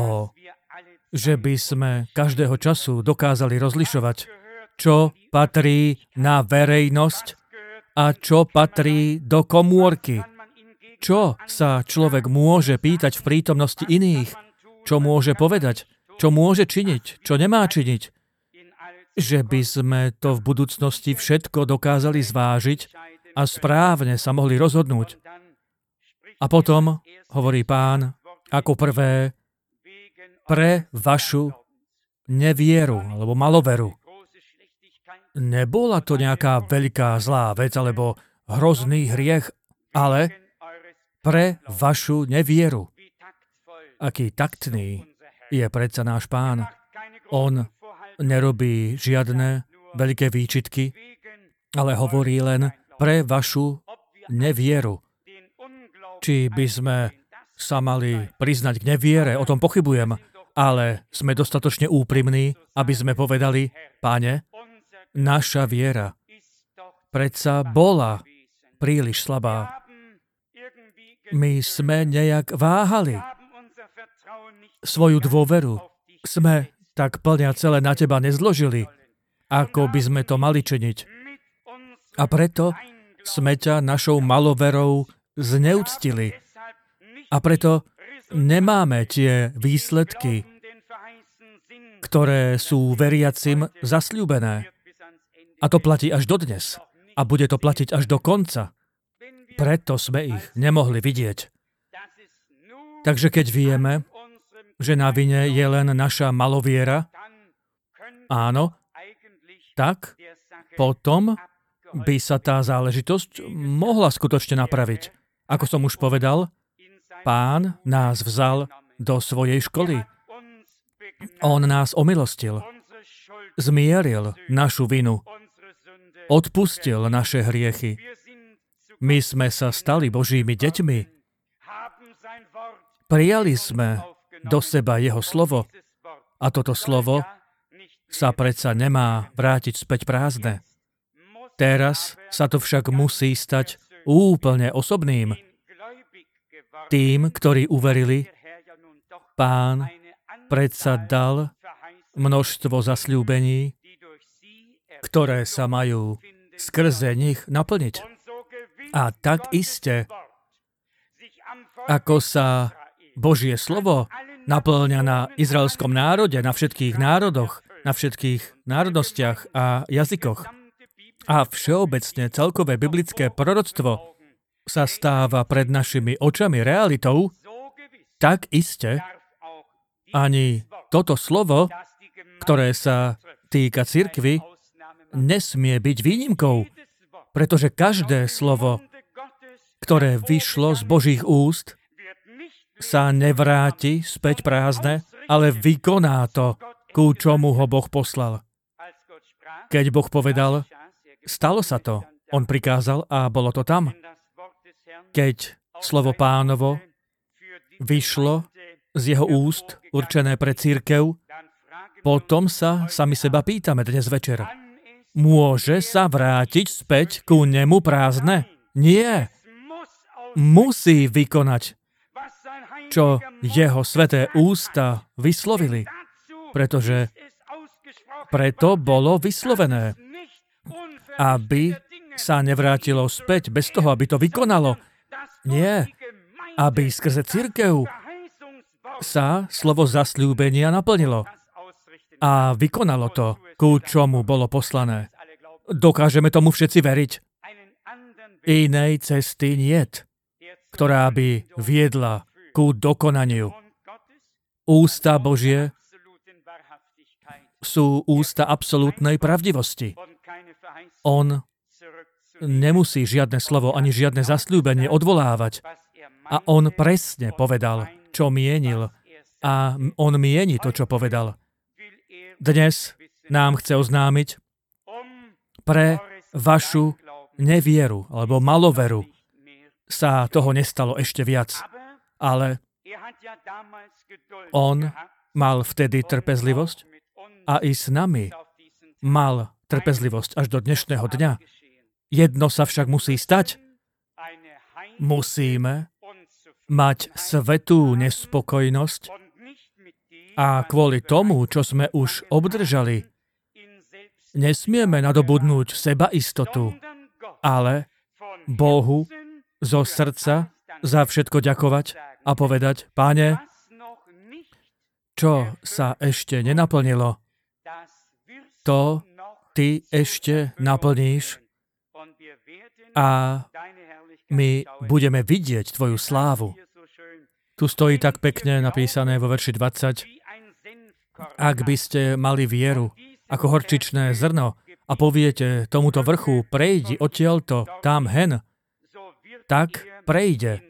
[SPEAKER 1] Že by sme každého času dokázali rozlišovať, čo patrí na verejnosť a čo patrí do komórky. Čo sa človek môže pýtať v prítomnosti iných, čo môže povedať, čo môže činiť, čo nemá činiť. Že by sme to v budúcnosti všetko dokázali zvážiť a správne sa mohli rozhodnúť. A potom, hovorí Pán, ako prvé, pre vašu nevieru, alebo maloveru. Nebola to nejaká veľká zlá vec, alebo hrozný hriech, ale pre vašu nevieru. Aký taktný je predsa náš Pán. On nerobí žiadne veľké výčitky, ale hovorí len pre vašu nevieru. Či by sme sa mali priznať k neviere, o tom pochybujem, ale sme dostatočne úprimní, aby sme povedali, Páne, naša viera predsa bola príliš slabá. My sme nejak váhali. Svoju dôveru sme tak plne a celé na teba nezložili, ako by sme to mali činiť. A preto sme ťa našou maloverou zneúctili. A preto nemáme tie výsledky, ktoré sú veriacim zasľúbené. A to platí až dodnes. A bude to platiť až do konca. Preto sme ich nemohli vidieť. Takže keď vieme, že na vine je len naša maloviera, áno, tak potom by sa tá záležitosť mohla skutočne napraviť. Ako som už povedal, Pán nás vzal do svojej školy. On nás omilostil, zmieril našu vinu, odpustil naše hriechy. My sme sa stali Božími deťmi. Prijali sme do seba jeho slovo a toto slovo sa predsa nemá vrátiť späť prázdne. Teraz sa to však musí stať úplne osobným. Tým, ktorí uverili, Pán predsa dal množstvo zasľúbení, ktoré sa majú skrze nich naplniť. A tak iste, ako sa Božie slovo naplňa na izraelskom národe, na všetkých národoch, na všetkých národnostiach a jazykoch. A všeobecne celkové biblické proroctvo sa stáva pred našimi očami realitou, tak iste ani toto slovo, ktoré sa týka cirkvi, nesmie byť výnimkou, pretože každé slovo, ktoré vyšlo z Božích úst, sa nevráti späť prázdne, ale vykoná to, ku čomu ho Boh poslal. Keď Boh povedal, stalo sa to, on prikázal a bolo to tam. Keď slovo Pánovo vyšlo z jeho úst, určené pre cirkev, potom sa sami seba pýtame dnes večer. môže sa vrátiť späť ku nemu prázdne? Nie. Musí vykonať, čo jeho sväté ústa vyslovili, pretože preto bolo vyslovené, aby sa nevrátilo späť bez toho, aby to vykonalo. Nie. Aby skrze cirkev sa slovo zasľúbenia naplnilo a vykonalo to, ku čomu bolo poslané. Dokážeme tomu všetci veriť. Inej cesty niet, ktorá by viedla ku dokonaniu. Ústa Božie sú ústa absolútnej pravdivosti. On nemusí žiadne slovo ani žiadne zasľúbenie odvolávať. A on presne povedal, čo mienil. A on mieni to, čo povedal. Dnes nám chce oznámiť pre vašu nevieru alebo maloveru sa toho nestalo ešte viac. Ale on mal vtedy trpezlivosť a i s nami mal trpezlivosť až do dnešného dňa. Jedno sa však musí stať. Musíme mať svätú nespokojnosť a kvôli tomu, čo sme už obdržali, nesmieme nadobudnúť sebaistotu, ale Bohu zo srdca za všetko ďakovať a povedať: Páne, čo sa ešte nenaplnilo, to Ty ešte naplníš a my budeme vidieť Tvoju slávu. Tu stojí tak pekne napísané vo verši 20. Ak by ste mali vieru ako horčičné zrno a poviete tomuto vrchu: prejdi odtiaľto tam hen, tak prejde.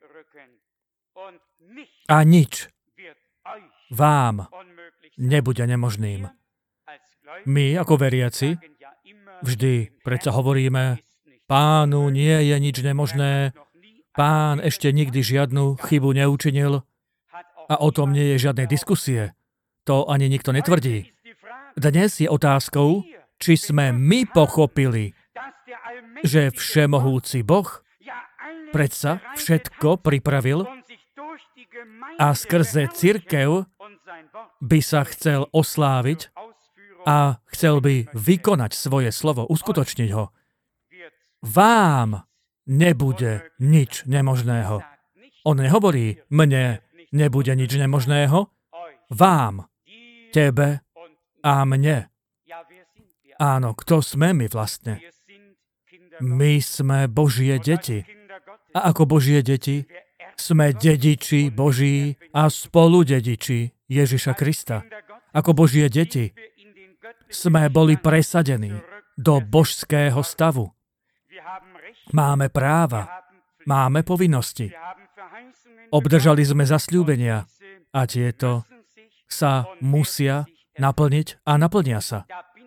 [SPEAKER 1] A nič vám nebude nemožným. My ako veriaci vždy predsa hovoríme: Pánu nie je nič nemožné, Pán ešte nikdy žiadnu chybu neučinil a o tom nie je žiadnej diskusie. To ani nikto netvrdí. Dnes je otázkou, či sme my pochopili, že všemohúci Boh predsa všetko pripravil a skrze cirkev by sa chcel osláviť a chcel by vykonať svoje slovo, uskutočniť ho. Vám nebude nič nemožného. On nehovorí: mne nebude nič nemožného. Vám, tebe a mne. Áno, kto sme my vlastne? My sme Božie deti. A ako Božie deti sme dediči Boží a spoludediči Ježiša Krista. Ako Božie deti sme boli presadení do božského stavu. Máme práva, máme povinnosti. Obdržali sme zasľúbenia a tieto sa musia naplniť a naplnia sa.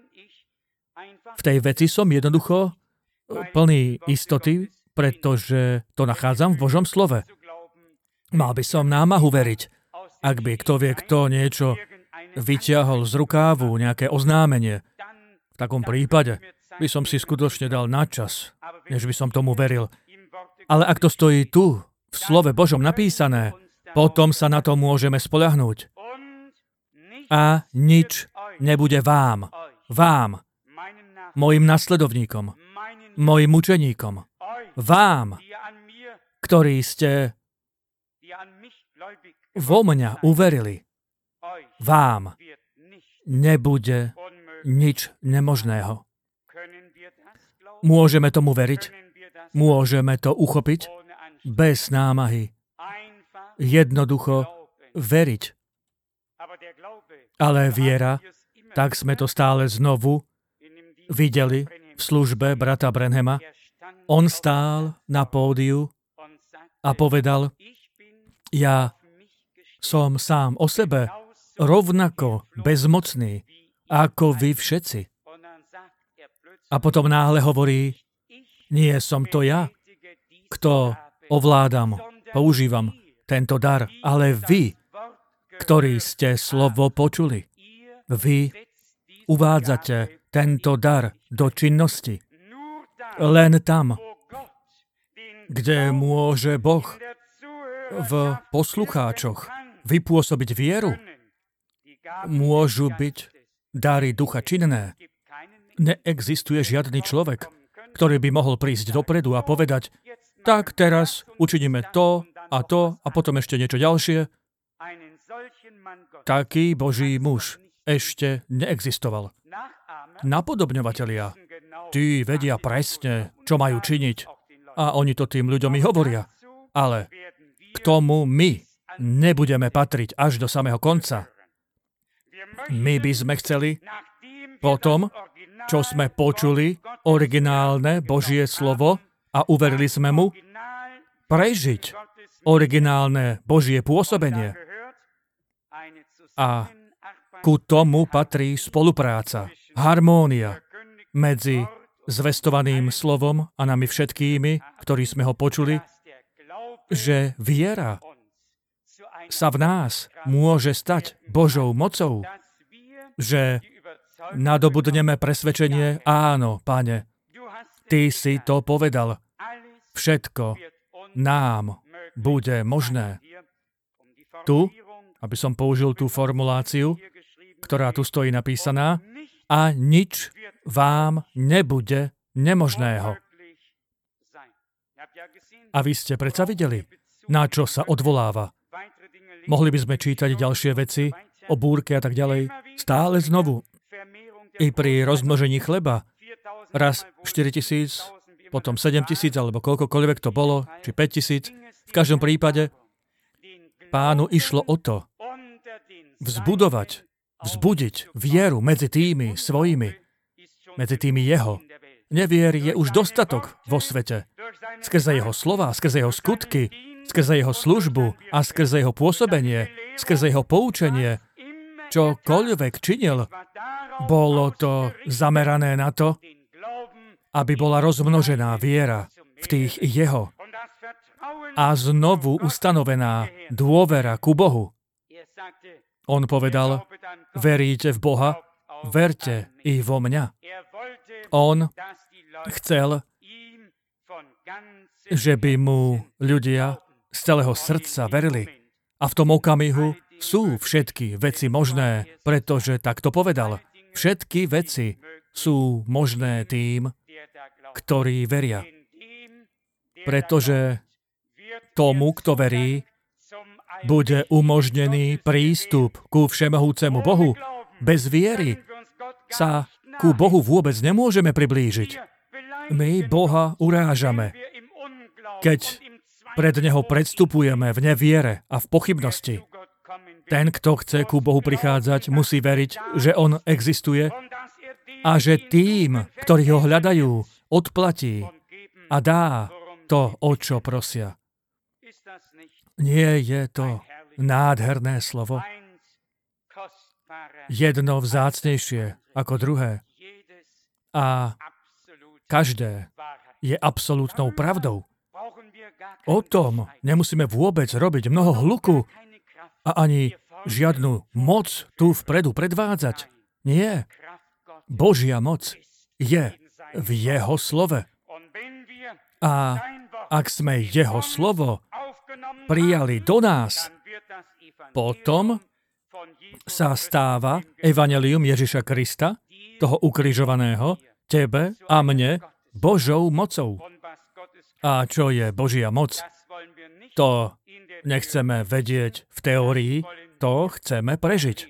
[SPEAKER 1] V tej veci som jednoducho plný istoty, pretože to nachádzam v Božom slove. Mal by som námahu veriť, ak by kto vie kto niečo vyťahol z rukávu, nejaké oznámenie. V takom prípade by som si skutočne dal na čas, než by som tomu veril. Ale ak to stojí tu, v slove Božom napísané, potom sa na to môžeme spoľahnúť. A nič nebude vám, mojim nasledovníkom, mojim učeníkom, vám, ktorí ste vo mňa uverili, vám nebude nič nemožného. Môžeme tomu veriť? Môžeme to uchopiť? Bez námahy. Jednoducho veriť. Ale viera, tak sme to stále znovu videli v službe brata Branhama. On stál na pódiu a povedal: ja som sám o sebe rovnako bezmocný ako vy všetci. A potom náhle hovorí: nie som to ja, kto ovládam, používam tento dar, ale vy, ktorí ste slovo počuli. Vy uvádzate tento dar do činnosti. Len tam, kde môže Boh v poslucháčoch vypôsobiť vieru, môžu byť dary ducha činné. Neexistuje žiadny človek, ktorý by mohol prísť dopredu a povedať, tak teraz učiníme to a potom ešte niečo ďalšie. Taký Boží muž ešte neexistoval. Napodobňovatelia, tí vedia presne, čo majú činiť a oni to tým ľuďom i hovoria. Ale k tomu my nebudeme patriť až do samého konca. My by sme chceli potom, čo sme počuli, originálne Božie slovo a uverili sme mu, prežiť originálne Božie pôsobenie. A ku tomu patrí spolupráca, harmónia medzi zvestovaným slovom a nami všetkými, ktorí sme ho počuli, že viera sa v nás môže stať Božou mocou, že nadobudneme presvedčenie, áno, Pane, Ty si to povedal, všetko nám bude možné. Tu, aby som použil tú formuláciu, ktorá tu stojí napísaná, a nič vám nebude nemožného. A vy ste predsa videli, na čo sa odvoláva. Mohli by sme čítať ďalšie veci o búrke a tak ďalej. Stále znovu. I pri rozmnožení chleba. Raz 4 000, potom 7 000, alebo koľkokoľvek to bolo, či 5 000. V každom prípade Pánu išlo o to, vzbudiť vieru medzi tými svojimi, medzi tými jeho. Neviery je už dostatok vo svete. Skrze jeho slova, skrze jeho skutky, skrze jeho službu a skrze jeho pôsobenie, skrze jeho poučenie, čokoľvek činil, bolo to zamerané na to, aby bola rozmnožená viera v tých jeho a znovu ustanovená dôvera ku Bohu. On povedal, veríte v Boha, verte i vo mňa. On chcel, že by mu ľudia z celého srdca verili. A v tom okamihu sú všetky veci možné, pretože tak to povedal. Všetky veci sú možné tým, ktorí veria. Pretože tomu, kto verí, bude umožnený prístup ku všemohúcemu Bohu. Bez viery sa ku Bohu vôbec nemôžeme priblížiť. My Boha urážame, keď pred Neho predstupujeme v neviere a v pochybnosti. Ten, kto chce ku Bohu prichádzať, musí veriť, že On existuje a že tým, ktorí ho hľadajú, odplatí a dá to, o čo prosia. Nie je to nádherné slovo? Jedno vzácnejšie ako druhé. A každé je absolútnou pravdou. O tom nemusíme vôbec robiť mnoho hluku a ani žiadnu moc tu vpredu predvádzať. Nie. Božia moc je v jeho slove. A ak sme jeho slovo prijali do nás, potom sa stáva evanjelium Ježiša Krista, toho ukrižovaného, tebe a mne, Božou mocou. A čo je Božia moc? To nechceme vedieť v teórii, to chceme prežiť.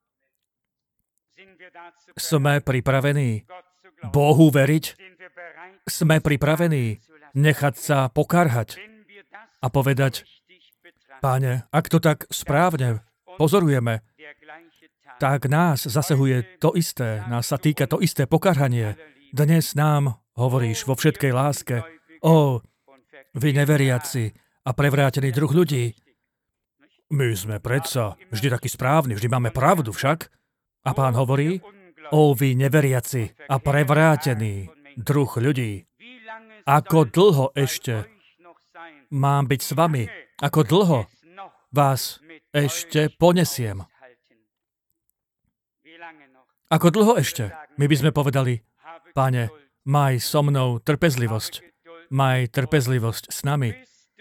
[SPEAKER 1] Sme pripravení Bohu veriť? Sme pripravení nechať sa pokarhať a povedať, Páne, ak to tak správne pozorujeme, tak nás zasahuje to isté, nás sa týka to isté pokarhanie. Dnes nám hovoríš vo všetkej láske, vy neveriaci a prevrátený druh ľudí. My sme predsa vždy takí správni, vždy máme pravdu však. A Pán hovorí, vy neveriaci a prevrátený druh ľudí. Ako dlho ešte mám byť s vami? Ako dlho vás ešte ponesiem? Ako dlho ešte My by sme povedali, Pane, maj so mnou trpezlivosť. Maj trpezlivosť s nami.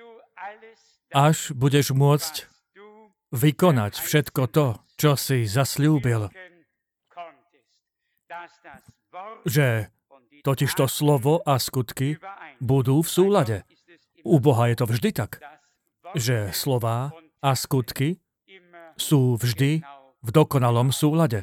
[SPEAKER 1] Až budeš môcť vykonať všetko to, čo si zasľúbil. Že totižto slovo a skutky budú v súlade. U Boha je to vždy tak, že slová a skutky sú vždy v dokonalom súlade.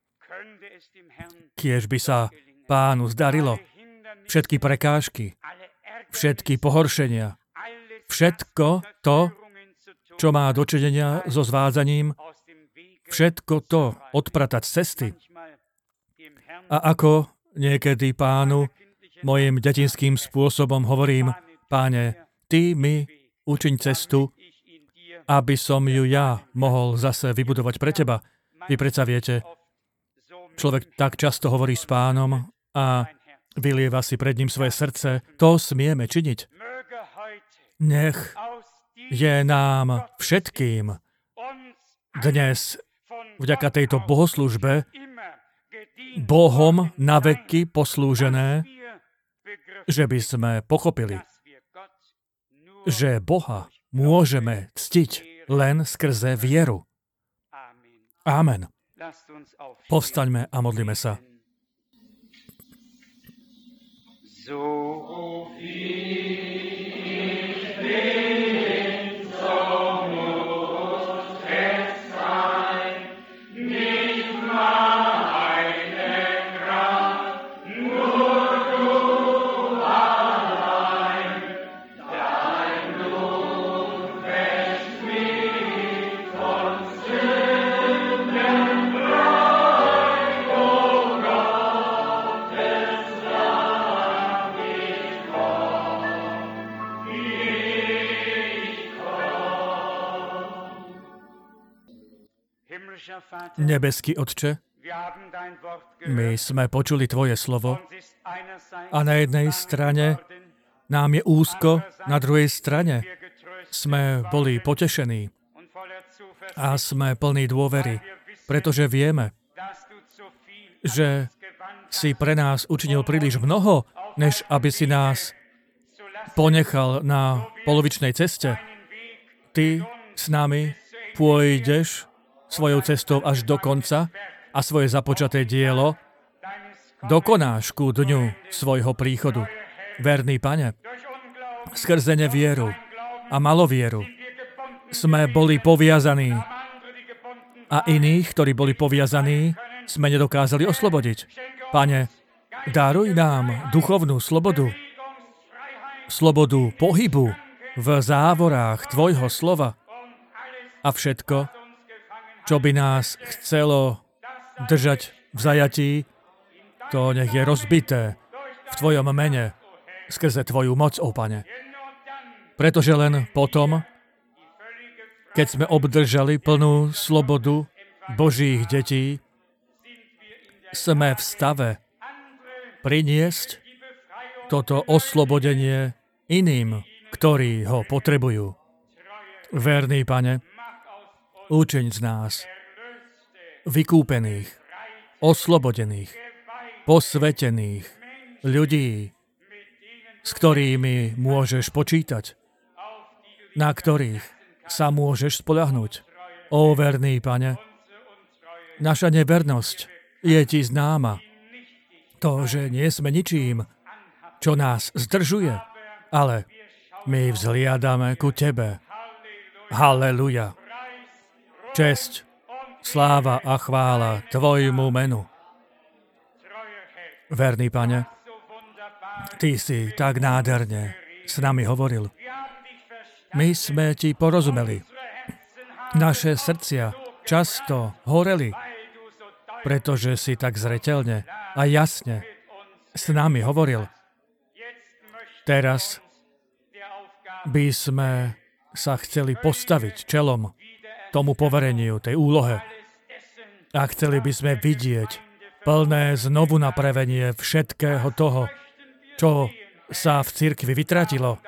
[SPEAKER 1] Kiež by sa Pánu zdarilo všetky prekážky, všetky pohoršenia, všetko to, čo má dočinenia so zvádzaním, všetko to odpratať z cesty. A ako niekedy Pánu mojim detinským spôsobom hovorím, Páne, Ty mi učiň cestu, aby som ju ja mohol zase vybudovať pre Teba. Vy predsa viete, človek tak často hovorí s Pánom a vylieva si pred ním svoje srdce. To smieme činiť. Nech je nám všetkým dnes vďaka tejto bohoslužbe Bohom na veky poslúžené, že by sme pochopili, že Boha môžeme ctiť len skrze vieru. Amen. Povstaňme a modlíme sa. Nebeský Otče, my sme počuli Tvoje slovo a na jednej strane nám je úzko, na druhej strane sme boli potešení a sme plní dôvery, pretože vieme, že si pre nás učinil príliš mnoho, než aby si nás ponechal na polovičnej ceste. Ty s nami pôjdeš svojou cestou až do konca a svoje započaté dielo dokonáš ku dňu svojho príchodu. Verný Pane, skrze nevieru a malovieru sme boli poviazaní a iných, ktorí boli poviazaní, sme nedokázali oslobodiť. Pane, daruj nám duchovnú slobodu, slobodu pohybu v závorách Tvojho slova a všetko, čo by nás chcelo držať v zajatí, to nech je rozbité v Tvojom mene, skrze Tvoju moc, ó Pane. Pretože len potom, keď sme obdržali plnú slobodu Božích detí, sme v stave priniesť toto oslobodenie iným, ktorí ho potrebujú. Verný Pane, učiň z nás vykúpených, oslobodených, posvetených ľudí, s ktorými môžeš počítať, na ktorých sa môžeš spoľahnúť. Ó verný Pane, naša nevernosť je Ti známa. To, že nie sme ničím, čo nás zdržuje, ale my vzliadame ku Tebe. Halleluja. Česť, sláva a chvála Tvojmu menu. Verný Pane, Ty si tak nádherne s nami hovoril. My sme Ti porozumeli. Naše srdcia často horeli, pretože si tak zreteľne a jasne s nami hovoril. Teraz by sme sa chceli postaviť čelom tomu povereniu, tej úlohe. A chceli by sme vidieť plné znovu napravenie všetkého toho, čo sa v cirkvi vytratilo.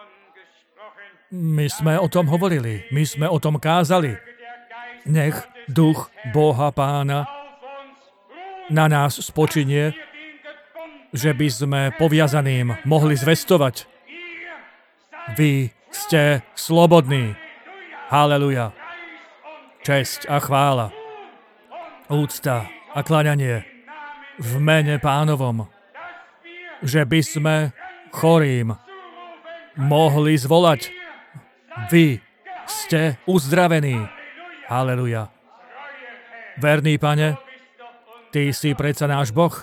[SPEAKER 1] My sme o tom hovorili, my sme o tom kázali. Nech duch Boha Pána na nás spočinie, že by sme poviazaným mohli zvestovať. Vy ste slobodní. Haleluja. Česť a chvála, úcta a kláňanie v mene Pánovom, že by sme chorým mohli zvolať. Vy ste uzdravení. Haleluja. Verný Pane, Ty si predsa náš Boh.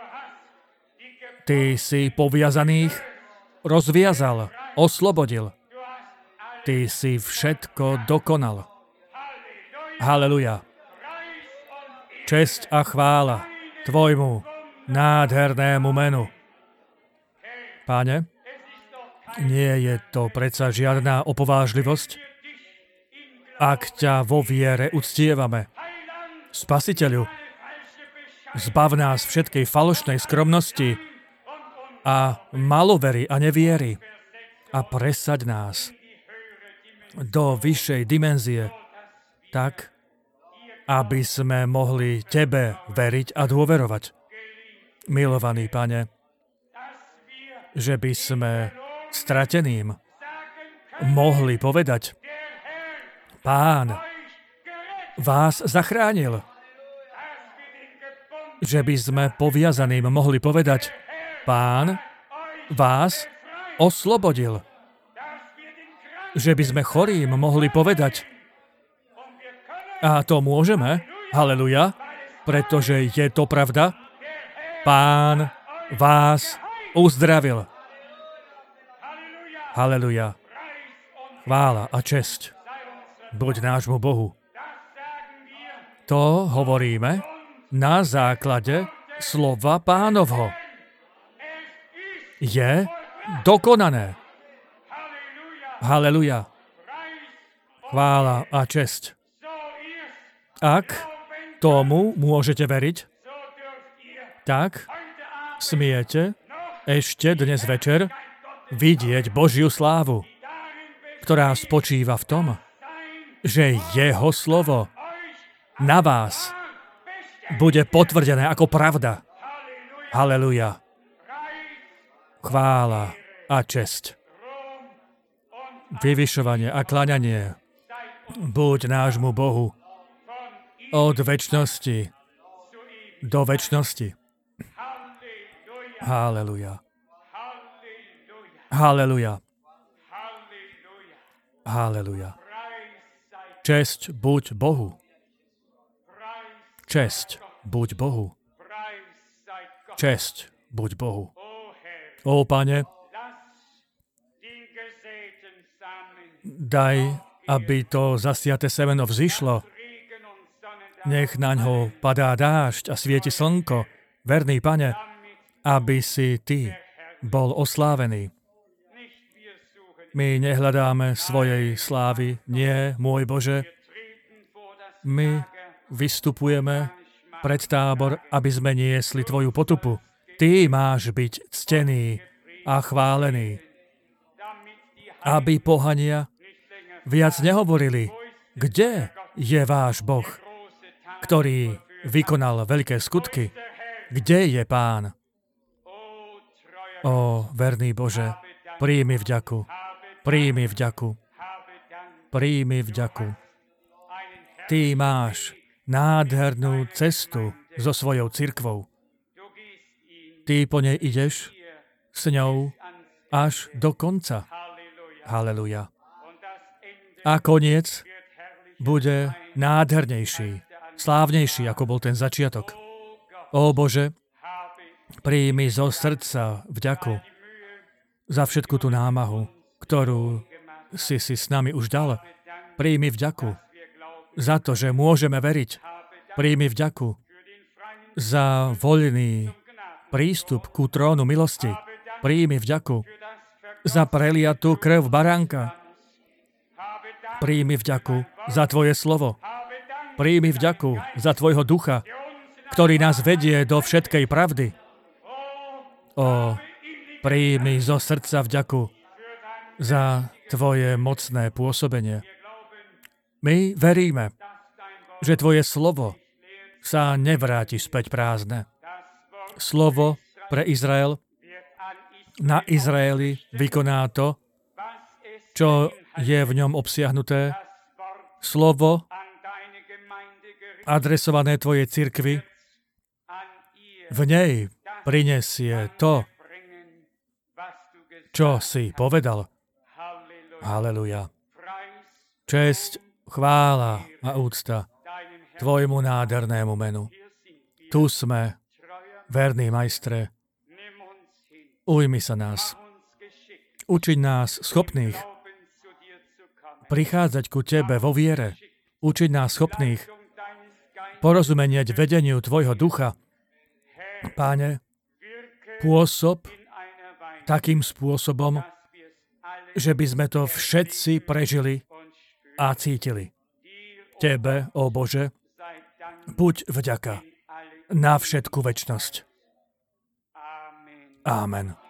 [SPEAKER 1] Ty si poviazaných rozviazal, oslobodil. Ty si všetko dokonal. Haleluja. Česť a chvála Tvojmu nádhernému menu. Páne, nie je to predsa žiadna opovážlivosť, ak ťa vo viere uctievame. Spasiteľu, zbav nás všetkej falošnej skromnosti a malovery a neviery a presaď nás do vyššej dimenzie, tak, aby sme mohli Tebe veriť a dôverovať. Milovaný Pane, že by sme strateným mohli povedať: Pán vás zachránil. Že by sme poviazaným mohli povedať: Pán vás oslobodil. Že by sme chorým mohli povedať: a to môžeme, haleluja, pretože je to pravda, Pán vás uzdravil. Haleluja. Chvála a česť buď nášmu Bohu. To hovoríme na základe slova Pánovho. Je dokonané. Haleluja. Chvála a česť. Ak tomu môžete veriť, tak smiete ešte dnes večer vidieť Božiu slávu, ktorá spočíva v tom, že Jeho slovo na vás bude potvrdené ako pravda. Haleluja. Chvála a česť. Vyvyšovanie a kláňanie buď nášmu Bohu od večnosti do večnosti. Haleluja. Haleluja. Haleluja. Česť buď Bohu. Česť buď Bohu. Česť buď Bohu. Ó, Pane, daj, aby to zasiate semeno vzišlo. Nech naňho padá dážď a svieti slnko. Verný Pane, aby si Ty bol oslávený. My nehľadáme svojej slávy. Nie, môj Bože. My vystupujeme pred tábor, aby sme niesli Tvoju potupu. Ty máš byť ctený a chválený. Aby pohania viac nehovorili: kde je váš Boh, ktorý vykonal veľké skutky? Kde je Pán? Ó, verný Bože, príjmi vďaku. Príjmi vďaku. Príjmi vďaku. Ty máš nádhernú cestu so svojou cirkvou. Ty po nej ideš s ňou až do konca. Haleluja. A koniec bude nádhernejší, slávnejší, ako bol ten začiatok. Ó Bože, príjmi zo srdca vďaku za všetku tú námahu, ktorú si s nami už dal. Príjmi vďaku za to, že môžeme veriť. Príjmi vďaku za voľný prístup ku trónu milosti. Príjmi vďaku za preliatú krv baránka. Príjmi vďaku za Tvoje slovo. Príjmi vďaku za Tvojho ducha, ktorý nás vedie do všetkej pravdy. Ó, príjmi zo srdca vďaku za Tvoje mocné pôsobenie. My veríme, že Tvoje slovo sa nevráti späť prázdne. Slovo pre Izrael na Izraeli vykoná to, čo je v ňom obsiahnuté. Slovo adresované tvojej cirkvi v nej prinesie to, čo si povedal. Halleluja. Česť, chvála a úcta tvojmu nádhernému menu. Tu sme, verný majstre. Ujmi sa nás. Učiň nás schopných prichádzať ku tebe vo viere. Učiň nás schopných porozumieť vedeniu tvojho ducha. Páne, pôsob takým spôsobom, že by sme to všetci prežili a cítili. Tebe, ó Bože, buď vďaka na všetku večnosť. Amen.